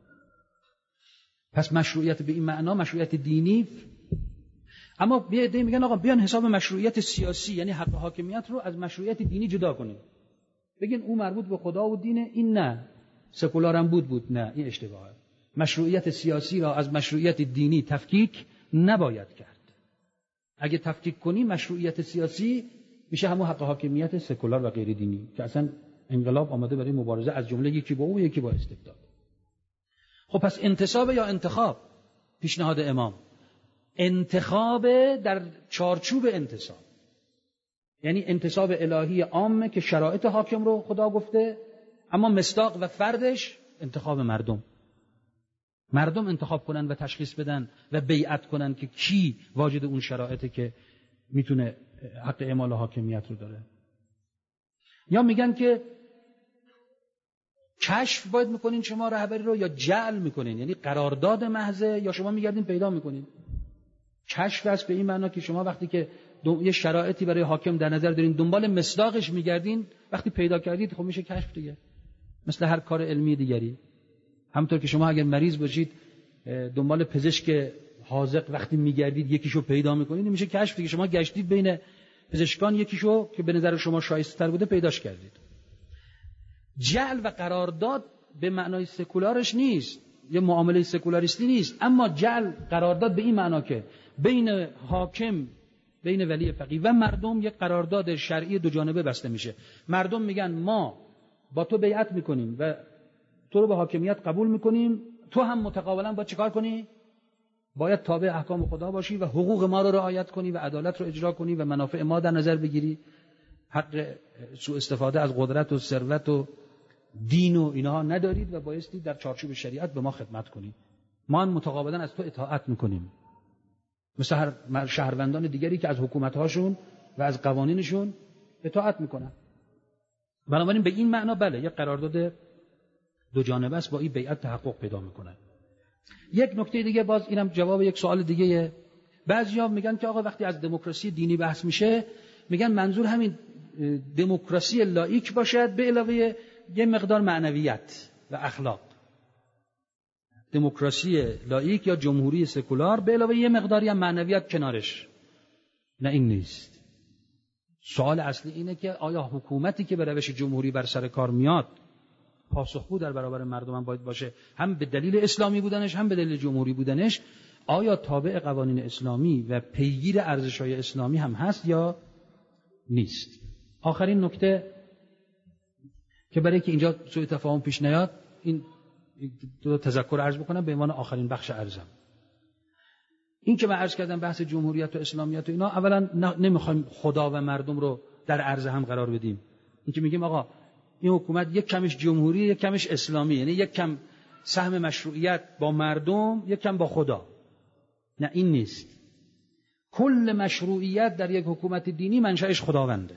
پس مشروعیت به این معنا مشروعیت دینی. اما بیاید میگن آقا بیان حساب مشروعیت سیاسی یعنی حق حاکمیت رو از مشروعیت دینی جدا کنیم، بگین اون مربوط به خدا و دینه، این نه سکولارم بود. نه، این اشتباهه. مشروعیت سیاسی را از مشروعیت دینی تفکیک نباید کرد. اگه تفکیک کنی مشروعیت سیاسی میشه همون حق حاکمیت سکولار و غیر دینی که اصلا انقلاب آمده برای مبارزه از جمله یکی با او و یکی با استبداد. خب پس انتصاب یا انتخاب؟ پیشنهاد امام انتخاب در چارچوب انتصاب، یعنی انتصاب الهی عامه که شرایط حاکم رو خدا گفته، اما مصداق و فردش انتخاب مردم انتخاب کنن و تشخیص بدن و بیعت کنن که کی واجد اون شرایطه که میتونه حق اعمال حاکمیت رو داره. یا میگن که کشف باید میکنین شما رهبری رو، یا جعل میکنین، یعنی قرارداد محضه، یا شما میگردین پیدا میکنین. کشف است به این معنا که شما وقتی که یه شرایطی برای حاکم در نظر دارین دنبال مصداقش میگردین، وقتی پیدا کردید خب میشه کشف دیگه، مثل هر کار علمی دیگری. همونطور که شما اگر مریض باشید دنبال پزشک حاذق وقتی میگردید یکیشو پیدا میکنید، میشه کشف دیگه. شما گشتید بین پزشکان یکیشو که به نظر شما شایسته تر بوده پیداش کردید. جعل و قرارداد به معنای سکولارش نیست، یه معامله سکولاریستی نیست، اما جعل قرارداد به این معنا که بین حاکم، بین ولی فقیه و مردم یک قرارداد شرعی دو جانبه بسته میشه. مردم میگن ما با تو بیعت میکنیم و تو رو به حاکمیت قبول میکنیم، تو هم متقابلا باید چیکار کنی؟ باید تابع احکام خدا باشی و حقوق ما رو رعایت کنی و عدالت رو اجرا کنی و منافع ما در نظر بگیری. حق سوء استفاده از قدرت و ثروت و دین و اینها ندارید و بایستی در چارچوب شریعت به ما خدمت کنید. ما هم متقابلا از تو اطاعت میکنیم، مثل هر شهروندان دیگری که از حکومت‌هاشون و از قوانینشون اطاعت میکنن. بنابراین به این معنا بله یک قرارداد دو جانبه است، با این بیعت تحقق پیدا میکنه. یک نکته دیگه، باز اینم جواب یک سوال دیگه. بعضیا میگن که آقا وقتی از دموکراسی دینی بحث میشه، میگن منظور همین دموکراسی لاییک باشد به علاوه یه مقدار معنویت و اخلاق. دموکراسی لاییک یا جمهوری سکولار به علاوه یه مقداری هم معنویت کنارش. نه این نیست. سوال اصلی اینه که آیا حکومتی که به روش جمهوری بر سر کار میاد پاسخگو در برابر مردم هم باید باشه، هم به دلیل اسلامی بودنش هم به دلیل جمهوری بودنش؟ آیا تابع قوانین اسلامی و پیگیر ارزش‌های اسلامی هم هست یا نیست؟ آخرین نکته که برای که اینجا سوء تفاهم پیش نیاد، این دو تذکر عرض بکنم به عنوان آخرین بخش عرضم. این که من عرض کردم بحث جمهوریت و اسلامیت و اینا، اولا نمیخوایم خدا و مردم رو در عرض هم قرار بدیم. این که میگیم آقا این حکومت یک کمش جمهوری یک کمش اسلامی، یعنی یک کم سهم مشروعیت با مردم یک کم با خدا. نه این نیست. کل مشروعیت در یک حکومت دینی منشأش خداونده.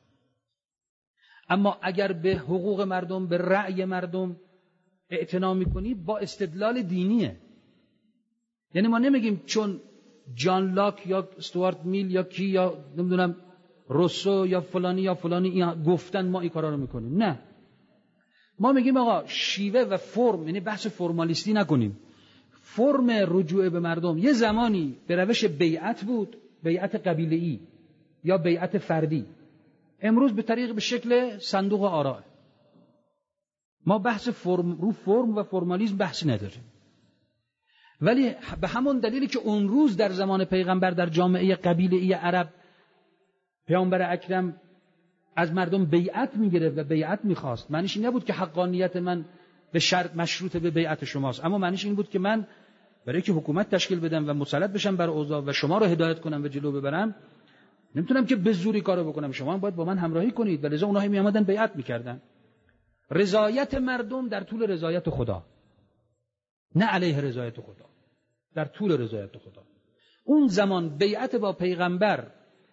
اما اگر به حقوق مردم، به رأی مردم اعتنا می‌کنی با استدلال دینیه. یعنی ما نمیگیم چون جان لاک یا استوارت میل یا کی یا نمیدونم روسو یا فلانی گفتن ما این کارا رو میکنیم. نه، ما میگیم آقا شیوه و فرم، یعنی بحث فرمالیستی نکنیم. فرم رجوع به مردم یه زمانی به روش بیعت بود، بیعت قبیله‌ای یا بیعت فردی. امروز به شکل صندوق آرا. ما بحث فرم و فرمالیسم بحثی نداریم. ولی به همون دلیلی که اون روز در زمان پیغمبر در جامعه قبیله‌ای عرب پیامبر اکرم از مردم بیعت میگرفت و بیعت میخواست، معنیش این نبود که حقانیت من به شرط مشروط به بیعت شماست، اما معنیش این بود که من برای که حکومت تشکیل بدم و مسلط بشم بر اوضاع و شما رو هدایت کنم و جلو ببرم، نمیتونم که به زوری کارو بکنم، شما هم باید با من همراهی کنید. و لذا اونها می اومدن بیعت میکردن. رضایت مردم در طول رضایت خدا، نه علیه رضایت خدا، در طول رضایت خدا. اون زمان بیعت با پیغمبر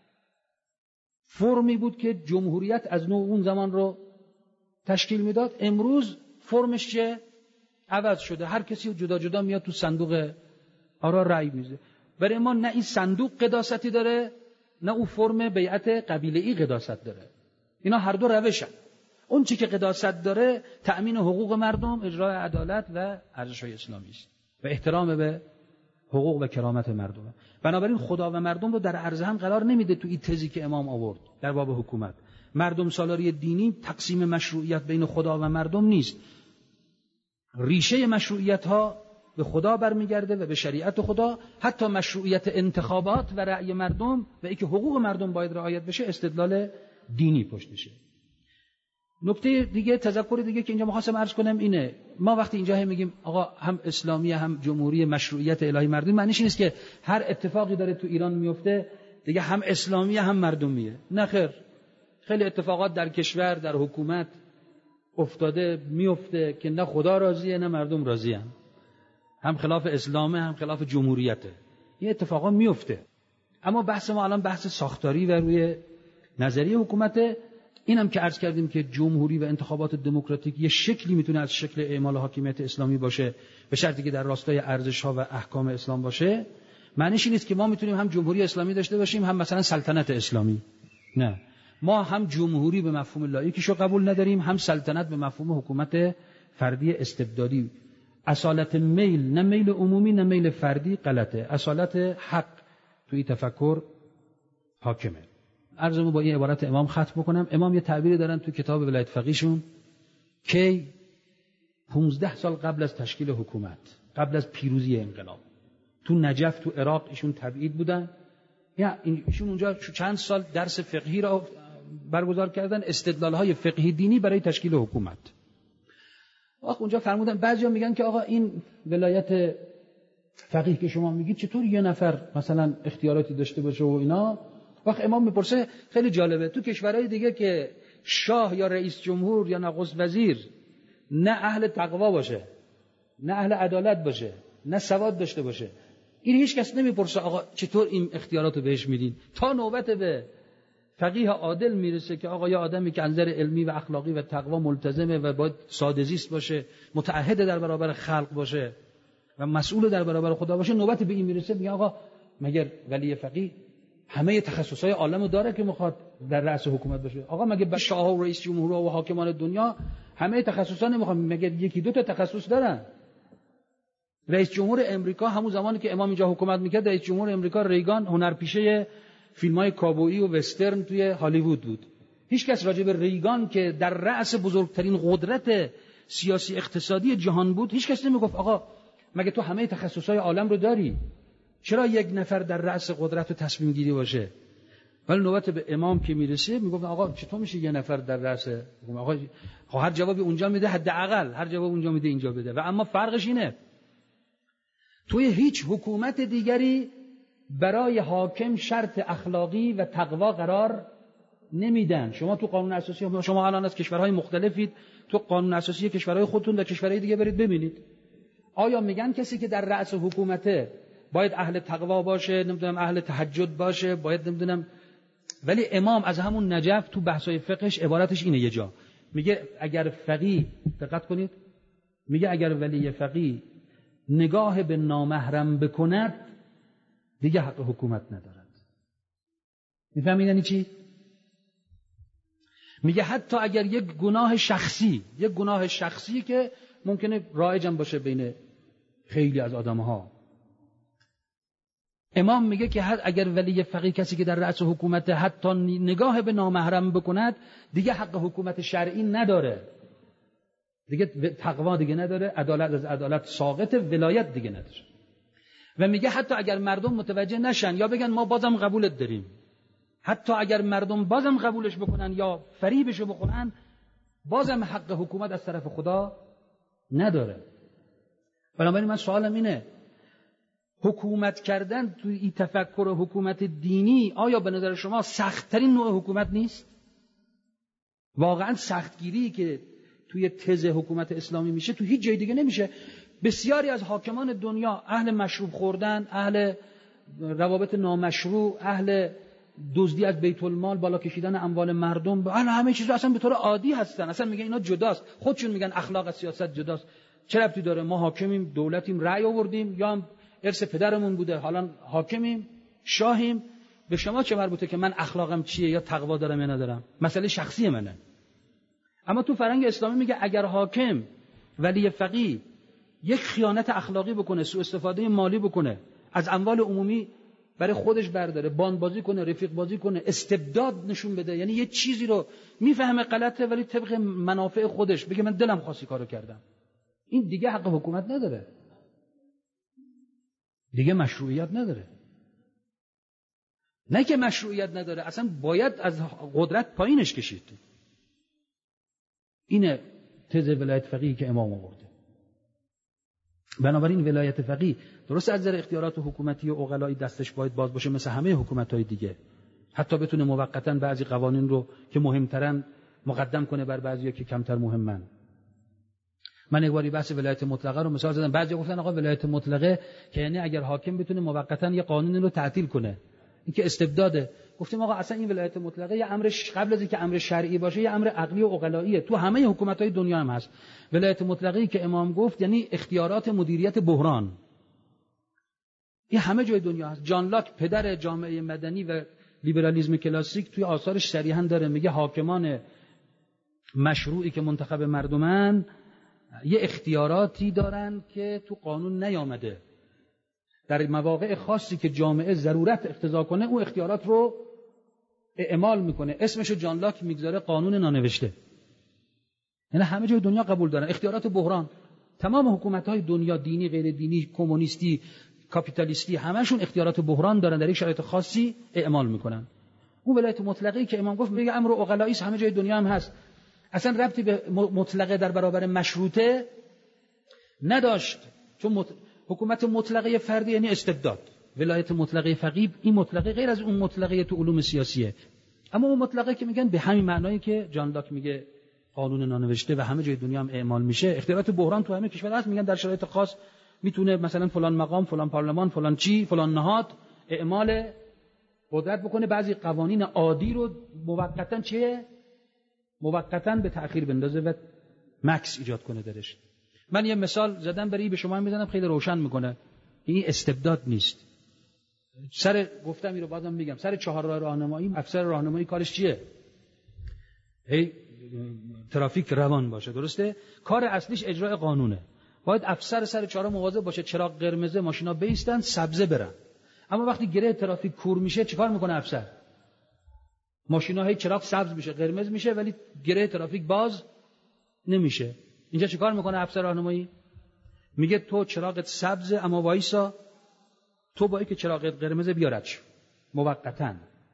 فرمی بود که جمهوریت از نوع اون زمان رو تشکیل میداد. امروز فرمش چه؟ عوض شده. هر کسی جدا جدا میاد تو صندوق آرا رأی میده. برای ما نه این صندوق قداستی داره، نه اون فرم بیعت قبیله‌ای قداست داره. اینا هر دو روشن. اون چی که قداست داره تأمین حقوق مردم، اجرای عدالت و ارزش‌های اسلامی است و احترام به حقوق و کرامت مردم. بنابراین خدا و مردم رو در عرض هم قرار نمیده. تو این تزی که امام آورد در باب حکومت، مردم سالاری دینی تقسیم مشروعیت بین خدا و مردم نیست. ریشه مشروعیت ها به خدا برمیگرده و به شریعت خدا. حتی مشروعیت انتخابات و رأی مردم و اینکه حقوق مردم باید رعایت بشه استدلال دینی پشتشه. نکته دیگه، تذکر دیگه که اینجا می‌خواستم عرض کنم اینه، ما وقتی اینجا میگیم آقا هم اسلامی هم جمهوری مشروعیت الهی مردمی، معنیش نیست که هر اتفاقی داره تو ایران میفته دیگه هم اسلامی هم مردمیه. نه خیر، خیلی اتفاقات در کشور در حکومت افتاده میفته که نه خدا راضیه نه مردم راضیه، هم خلاف اسلامه هم خلاف جمهوریته. این اتفاقا میفته. اما بحث ما الان بحث ساختاری و روی نظریه حکومته اینم که عرض کردیم که جمهوری و انتخابات دموکراتیک یه شکلی میتونه از شکل اعمال حاکمیت اسلامی باشه، به شرطی که در راستای ارزش‌ها و احکام اسلام باشه. معنیش این نیست که ما میتونیم هم جمهوری اسلامی داشته باشیم هم مثلا سلطنت اسلامی. نه، ما هم جمهوری به مفهوم لاییکیشو قبول نداریم، هم سلطنت به مفهوم حکومت فردی استبدادی. اصالت میل، نه میل عمومی نه میل فردی، غلطه. اصالت حق توی تفکر حاکمه. عرضمو با این عبارت امام ختم بکنم. امام یه تعبیری دارن تو کتاب ولایت فقیهشون که 15 سال قبل از تشکیل حکومت، قبل از پیروزی انقلاب، تو نجف تو عراق ایشون تبعید بودن. یا ایشون اونجا چند سال درس فقهی را برگزار کردن، استدلال‌های فقهی دینی برای تشکیل حکومت. اونجا فرمودن، بعضیا میگن که آقا این ولایت فقیه که شما میگید چطور یه نفر مثلا اختیاراتی داشته باشه و اینا؟ وقت امام میپرسه، خیلی جالبه، تو کشورهای دیگه که شاه یا رئیس جمهور یا نخست وزیر نه اهل تقوا باشه، نه اهل عدالت باشه، نه سواد داشته باشه، این هیچ کس نمیپرسه آقا چطور این اختیاراتو بهش میدین، تا نوبت به فقیه عادل میرسه که آقا یا آدمی که از نظر علمی و اخلاقی و تقوا ملتزمه و باید ساده زیست باشه، متعهد در برابر خلق باشه و مسئول در برابر خدا باشه، نوبت به این میرسه میگه آقا مگر ولی فقیه همه تخصصهای عالمو داره که میخواد در رأس حکومت باشه؟ آقا مگه شاه و رئیس جمهور و حاکمان دنیا همه تخصصا نمیخوان؟ مگه یکی دو تا تخصص دارن؟ رئیس جمهور امریکا همون زمانی که امام اینجا حکومت میکرد، رئیس جمهور امریکا ریگان هنرپیشه فیلم‌های کاوبویی و وسترن توی هالیوود بود. هیچ کس راجع به ریگان که در رأس بزرگترین قدرت سیاسی اقتصادی جهان بود، هیچ کس نمیگفت آقا مگه تو همه تخصصهای عالم رو داری؟ چرا یک نفر در رأس قدرت و تصمیم گیری باشه؟ ولی نوبت به امام که میرسه میگفت آقا چطور میشه یه نفر در رأس؟ آقا هر جوابی اونجا میده، حداقل هر جواب اونجا میده اینجا بده. و اما فرقش اینه، توی هیچ حکومت دیگری برای حاکم شرط اخلاقی و تقوا قرار نمیدن. شما تو قانون اساسی، شما الان از کشورهای مختلفید، تو قانون اساسی کشورهای خودتون و کشورهای دیگه برید ببینید، آیا میگن کسی که در رأس حکومته باید اهل تقوا باشه، نمیدونم اهل تهجد باشه، باید نمیدونم؟ ولی امام از همون نجف تو بحثای فقهش عبارتش اینه، یه جا میگه اگر فقیه، دقت کنید، میگه اگر ولی فقیه نگاه به نامحرم بکند دیگه حق حکومت ندارد. میفهمید یعنی چی؟ میگه حتی اگر یک گناه شخصی که ممکنه رایجم باشه بین خیلی از آدمها، امام میگه که اگر ولی فقیه، کسی که در رأس حکومت، حتی نگاه به نامحرم بکند دیگه حق حکومت شرعی نداره، دیگه تقوا دیگه نداره، عدالت از عدالت ساقط، ولایت دیگه نداره. و میگه حتی اگر مردم متوجه نشن یا بگن ما بازم قبولت داریم، حتی اگر مردم بازم قبولش بکنن یا فریبشو بکنن، بازم حق حکومت از طرف خدا نداره. بنابراین من سوالم اینه، حکومت کردن توی این تفکر حکومت دینی آیا به نظر شما سخت‌ترین نوع حکومت نیست؟ واقعا سختگیری که توی تز حکومت اسلامی میشه تو هیچ جای دیگه نمیشه. بسیاری از حاکمان دنیا اهل مشروب خوردن، اهل روابط نامشروع، اهل دزدی از بیت المال، بالا کشیدن اموال مردم، اهل همه چیز اصلا به طور عادی هستن. اصلا میگن اینا جداست، خودشون میگن اخلاق از سیاست جداست. چه ربطی داره؟ ما حاکمیم، دولتیم، رأی آوردیم، یا ارث پدرمون بوده، حالا حاکمیم، شاهیم، به شما چه مربوطه که من اخلاقم چیه یا تقوا دارم یا ندارم؟ مسئله شخصی منه. اما تو فرهنگ اسلامی میگه اگر حاکم ولی فقیه یک خیانت اخلاقی بکنه، سوء استفاده مالی بکنه، از اموال عمومی برای خودش برداره، باندبازی کنه، رفیق بازی کنه، استبداد نشون بده، یعنی یه چیزی رو میفهمه غلطه ولی طبق منافع خودش بگه من دلم خواست کارو کردم، این دیگه حق حکومت نداره، دیگه مشروعیت نداره. نه که مشروعیت نداره، اصلا باید از قدرت پایینش کشید. اینه تز ولایت فقیه که امام آورده. بنابراین ولایت فقیه درست از نظر اختیارات حکومتی و عقلایی دستش باید باز باشه مثل همه حکومت‌های دیگه، حتی بتونه موقتاً بعضی قوانین رو که مهمترن مقدم کنه بر بعضیا که کمتر مهمن. من یک باری بحث ولایت مطلقه رو مثال زدم، بعضیا گفتن آقا ولایت مطلقه که یعنی اگر حاکم بتونه موقتاً یه قانونی رو تعطیل کنه، این که استبداده. گفتیم آقا اصلا این ولایت مطلقه یه امر قبل از اینکه امر شرعی باشه یه امر عقلی و عقلاییه. تو همه حکومت‌های دنیا هم هست. ولایت مطلقه‌ای که امام گفت یعنی اختیارات مدیریت بحران. این همه جای دنیا هست. جان لاک پدر جامعه مدنی و لیبرالیسم کلاسیک توی آثارش صریحاً داره، میگه حاکمان مشروعی که منتخب مردمن یه اختیاراتی دارن که تو قانون نیامده. در مواقع خاصی که جامعه ضرورت اقتضا کنه اون اختیارات رو اعمال میکنه. اسمشو جان لاک میگذاره قانون نانوشته. یعنی همه جای دنیا قبول دارن اختیارات بحران. تمام حکومت‌های دنیا، دینی، غیر دینی، کمونیستی، کاپیتالیستی، همشون اختیارات بحران دارن، در یک شرایط خاصی اعمال میکنن. اون ولایت مطلقه‌ای که امام گفت میگه امر عقلایی است، همه جای دنیا هم هست. اصلا ربطی به مطلقه در برابر مشروطه نداشت، چون حکومت مطلقه فردی یعنی استبداد. ولایت مطلقه فقیه این مطلقه غیر از اون مطلقه تو علوم سیاسیه. اما اون مطلقه که میگن به همین معنایی که جان لاک میگه قانون نانوشته و همه جای دنیا هم اعمال میشه. اختیارات بحران تو همه کشور هست، میگن در شرایط خاص میتونه مثلا فلان مقام، فلان پارلمان، فلان چی، فلان نهاد اعمال قدرت بکنه، بعضی قوانین عادی رو موقتا به تأخیر بندازه و مکس ایجاد کنه درش. من یه مثال زدم برای به شما میزنم خیلی روشن میکنه. این استبداد نیست. گفتم این رو بازم میگم، سر 4 راه راهنمایی افسر راهنمایی کارش چیه؟ ترافیک روان باشه، درسته؟ کار اصلیش اجرای قانونه. باید افسر سر 4 مواظب باشه چراغ قرمزه ماشینا بیستن، سبزه برن. اما وقتی گره ترافیک کور میشه چیکار میکنه افسر؟ ماشینا هی چراغ سبز میشه، قرمز میشه، ولی گره ترافیک باز نمیشه. اینجا چیکار میکنه افسر راهنمایی؟ میگه تو چراغت سبزه اما وایسا، تو با اینکه چراغت قرمزه بیارد شو موقتا.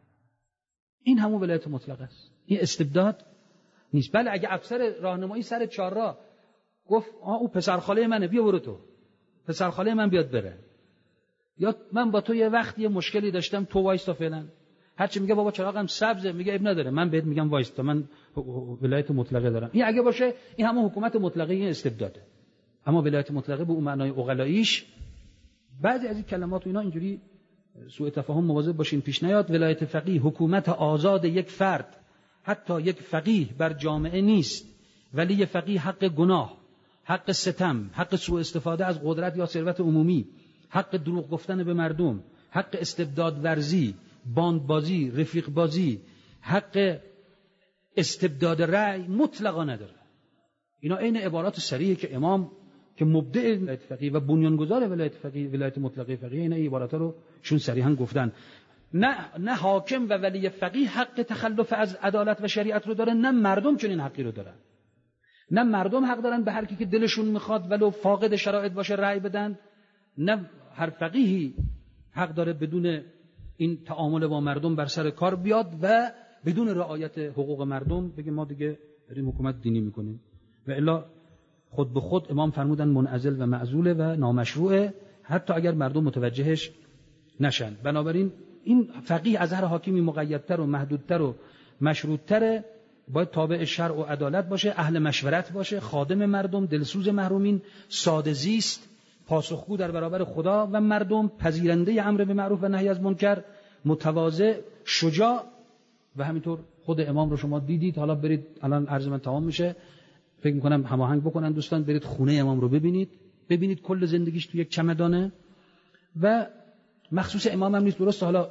این همون ولایت مطلقه است. این استبداد نیست. بله اگه افسر راهنمایی سر 4 راه گفت او پسرخاله منه بیا برو، تو پسرخاله من بیاد بره، یا من با تو یه وقت یه مشکلی داشتم تو وایستا فعلا، هرچی میگه بابا چراغم سبزه میگه اب نداره من بهت میگم وایستا، من ولایت مطلقه دارم. این اگه باشه این همون حکومت مطلقه، این استبداده. اما ولایت مطلقه به اون معنای عقلاییش بعضی از این کلمات و اینا اینجوری سوء تفاهم مواظب باشین پیش نیاد. ولایت فقیه حکومت آزاد یک فرد، حتی یک فقیه بر جامعه نیست، ولی یک فقیه حق گناه، حق ستم، حق سوء استفاده از قدرت یا ثروت عمومی، حق دروغ گفتن به مردم، حق استبداد ورزی، باندبازی، رفیق بازی، حق استبداد رأی مطلقا نداره. اینا عین عبارات صریحه که امام که مبدع ولایت فقیه و بنیانگذار ولایت مطلقه فقیه این عباراتا رو شون صریحا گفتن. نه حاکم و ولی فقیه حق تخلف از عدالت و شریعت رو داره، نه مردم چنین حقی رو دارن. نه مردم حق دارن به هر کی که دلشون میخواد ولو فاقد شرایط باشه رأی بدن، نه هر فقیهی حق داره بدون این تعامل با مردم بر سر کار بیاد و بدون رعایت حقوق مردم بگه ما دیگه داریم حکومت دینی میکنیم. و الا خود به خود امام فرمودن منعزل و معزوله و نامشروعه، حتی اگر مردم متوجهش نشن. بنابراین این فقیه از هر حاکمی مقیدتر و محدودتر و مشروطتره، باید تابع شرع و عدالت باشه، اهل مشورت باشه، خادم مردم، دلسوز محرومین، ساده زیست، پاسخگو در برابر خدا و مردم، پذیرنده امر به معروف و نهی از منکر، متواضع، شجاع. و همینطور خود امام رو شما دیدید. حالا برید، الان عرض من تمام میشه، فکر میکنم هماهنگ بکنن دوستان، برید خونه امام رو ببینید کل زندگیش تو یک چمدانه. و مخصوص امام هم نیست، درسته حالا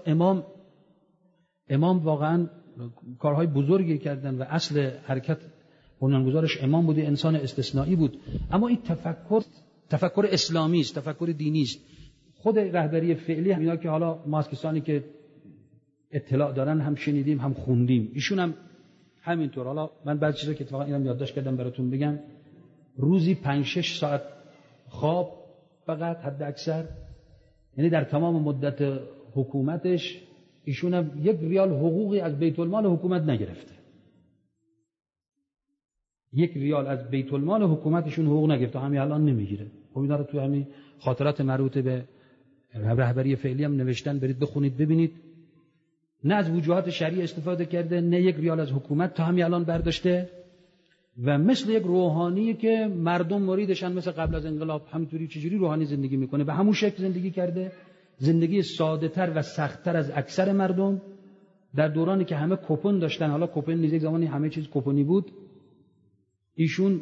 امام واقعا کارهای بزرگی کردن و اصل حرکت بنیانگذارش امام بوده، انسان استثنایی بود. اما این تفکر اسلامی است، تفکر دینی است. خود رهبری فعلی همینا که حالا ما از کسانی که اطلاع دارن هم شنیدیم هم خوندیم، ایشون هم همینطور. حالا من بعضی چیزا که اتفاقا اینم یادداشت کردم براتون بگم. روزی 5-6 ساعت خواب فقط حد اکثر، یعنی در تمام مدت حکومتش ایشون هم 1 ریال حقوقی از بیت المال حکومت نگرفته. 1 ریال از بیت المال حکومتشون حقوق نگرفته، همین الان نمیگیره. خب اینا رو تو همین خاطرات مربوط به رهبری فعلی هم نوشتن، برید بخونید ببینید. نه از وجوهات شرعی استفاده کرده، نه 1 ریال از حکومت تا همین الان برداشته. و مثل یک روحانی که مردم مریدشن، مثل قبل از انقلاب همینطوری چجوری روحانی زندگی میکنه، به همون شکل زندگی کرده، زندگی ساده تر و سخت تر از اکثر مردم. در دورانی که همه کوپن داشتن، حالا کوپن نیز یک زمانی همه چیز کوپنی بود، ایشون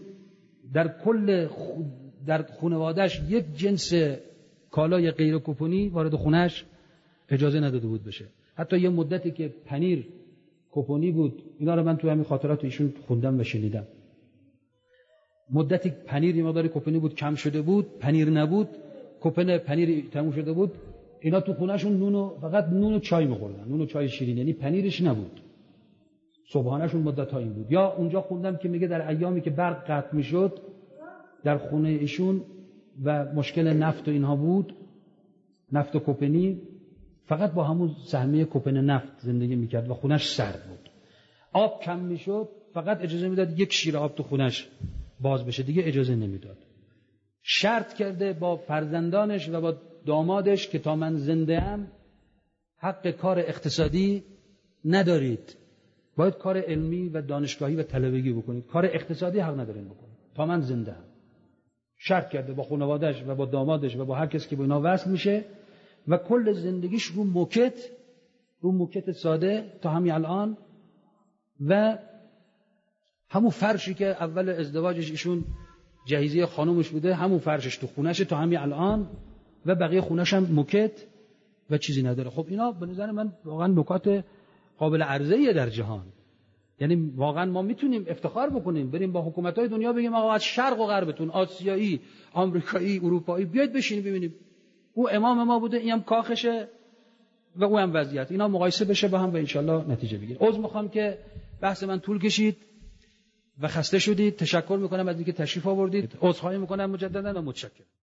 در خانواده‌اش یک جنس کالای غیر کوپنی وارد خونه‌اش اجازه نداده بود بشه. حتی یه مدتی که پنیر کوپنی بود، اینا رو من تو همین خاطرات ایشون خوندم و شنیدم. مدتی پنیر یه مقدار کوپنی بود، کم شده بود، پنیر نبود، کوپن پنیر تموم شده بود، اینا تو خونه‌شون فقط نون و چای می‌خوردن، نون و چای شیرین، یعنی پنیرش نبود. صبحانه‌شون مدت‌ها این بود. یا اونجا خوندم که میگه در ایامی که برق قطع میشد در خونه ایشون و مشکل نفت و اینها بود، نفت و کوپنی، فقط با همون سهمیه کوپن نفت زندگی میکرد و خونش سرد بود. آب کم میشد، فقط اجازه میداد یک شیر آب تو خونش باز بشه، دیگه اجازه نمیداد. شرط کرده با فرزندانش و با دامادش که تا من زنده ام حق کار اقتصادی ندارید، باید کار علمی و دانشگاهی و طلبگی بکنید، کار اقتصادی حق ندارین بکنید تا من زنده ام. شرط کرده با خانواده‌اش و با دامادش و با هر کسی که با اینا وصل میشه و کل زندگیش رو موکت ساده تا همین الان و همون فرشی که اول ازدواجش ایشون جهیزیه خانومش بوده، همون فرشش تو خونه‌ش تا همین الان و بقیه خونه‌ش هم موکت و چیزی نداره. خب اینا به نظر من واقعا نکات قابل عرضه‌ایه در جهان. یعنی واقعا ما میتونیم افتخار بکنیم، بریم با حکومت‌های دنیا بگیم آقا از شرق و غربتون، آسیایی، آمریکایی، اروپایی، بیاید بشینیم ببینیم او امام ما بوده، اینم کاخشه و او هم وضعیت، اینا مقایسه بشه با هم و انشالله نتیجه بگیریم. عذر میخوام که بحث من طول کشید و خسته شدید. تشکر میکنم از اینکه تشریف آوردید. عذرخواهی میکنم مجددا و متشکرم.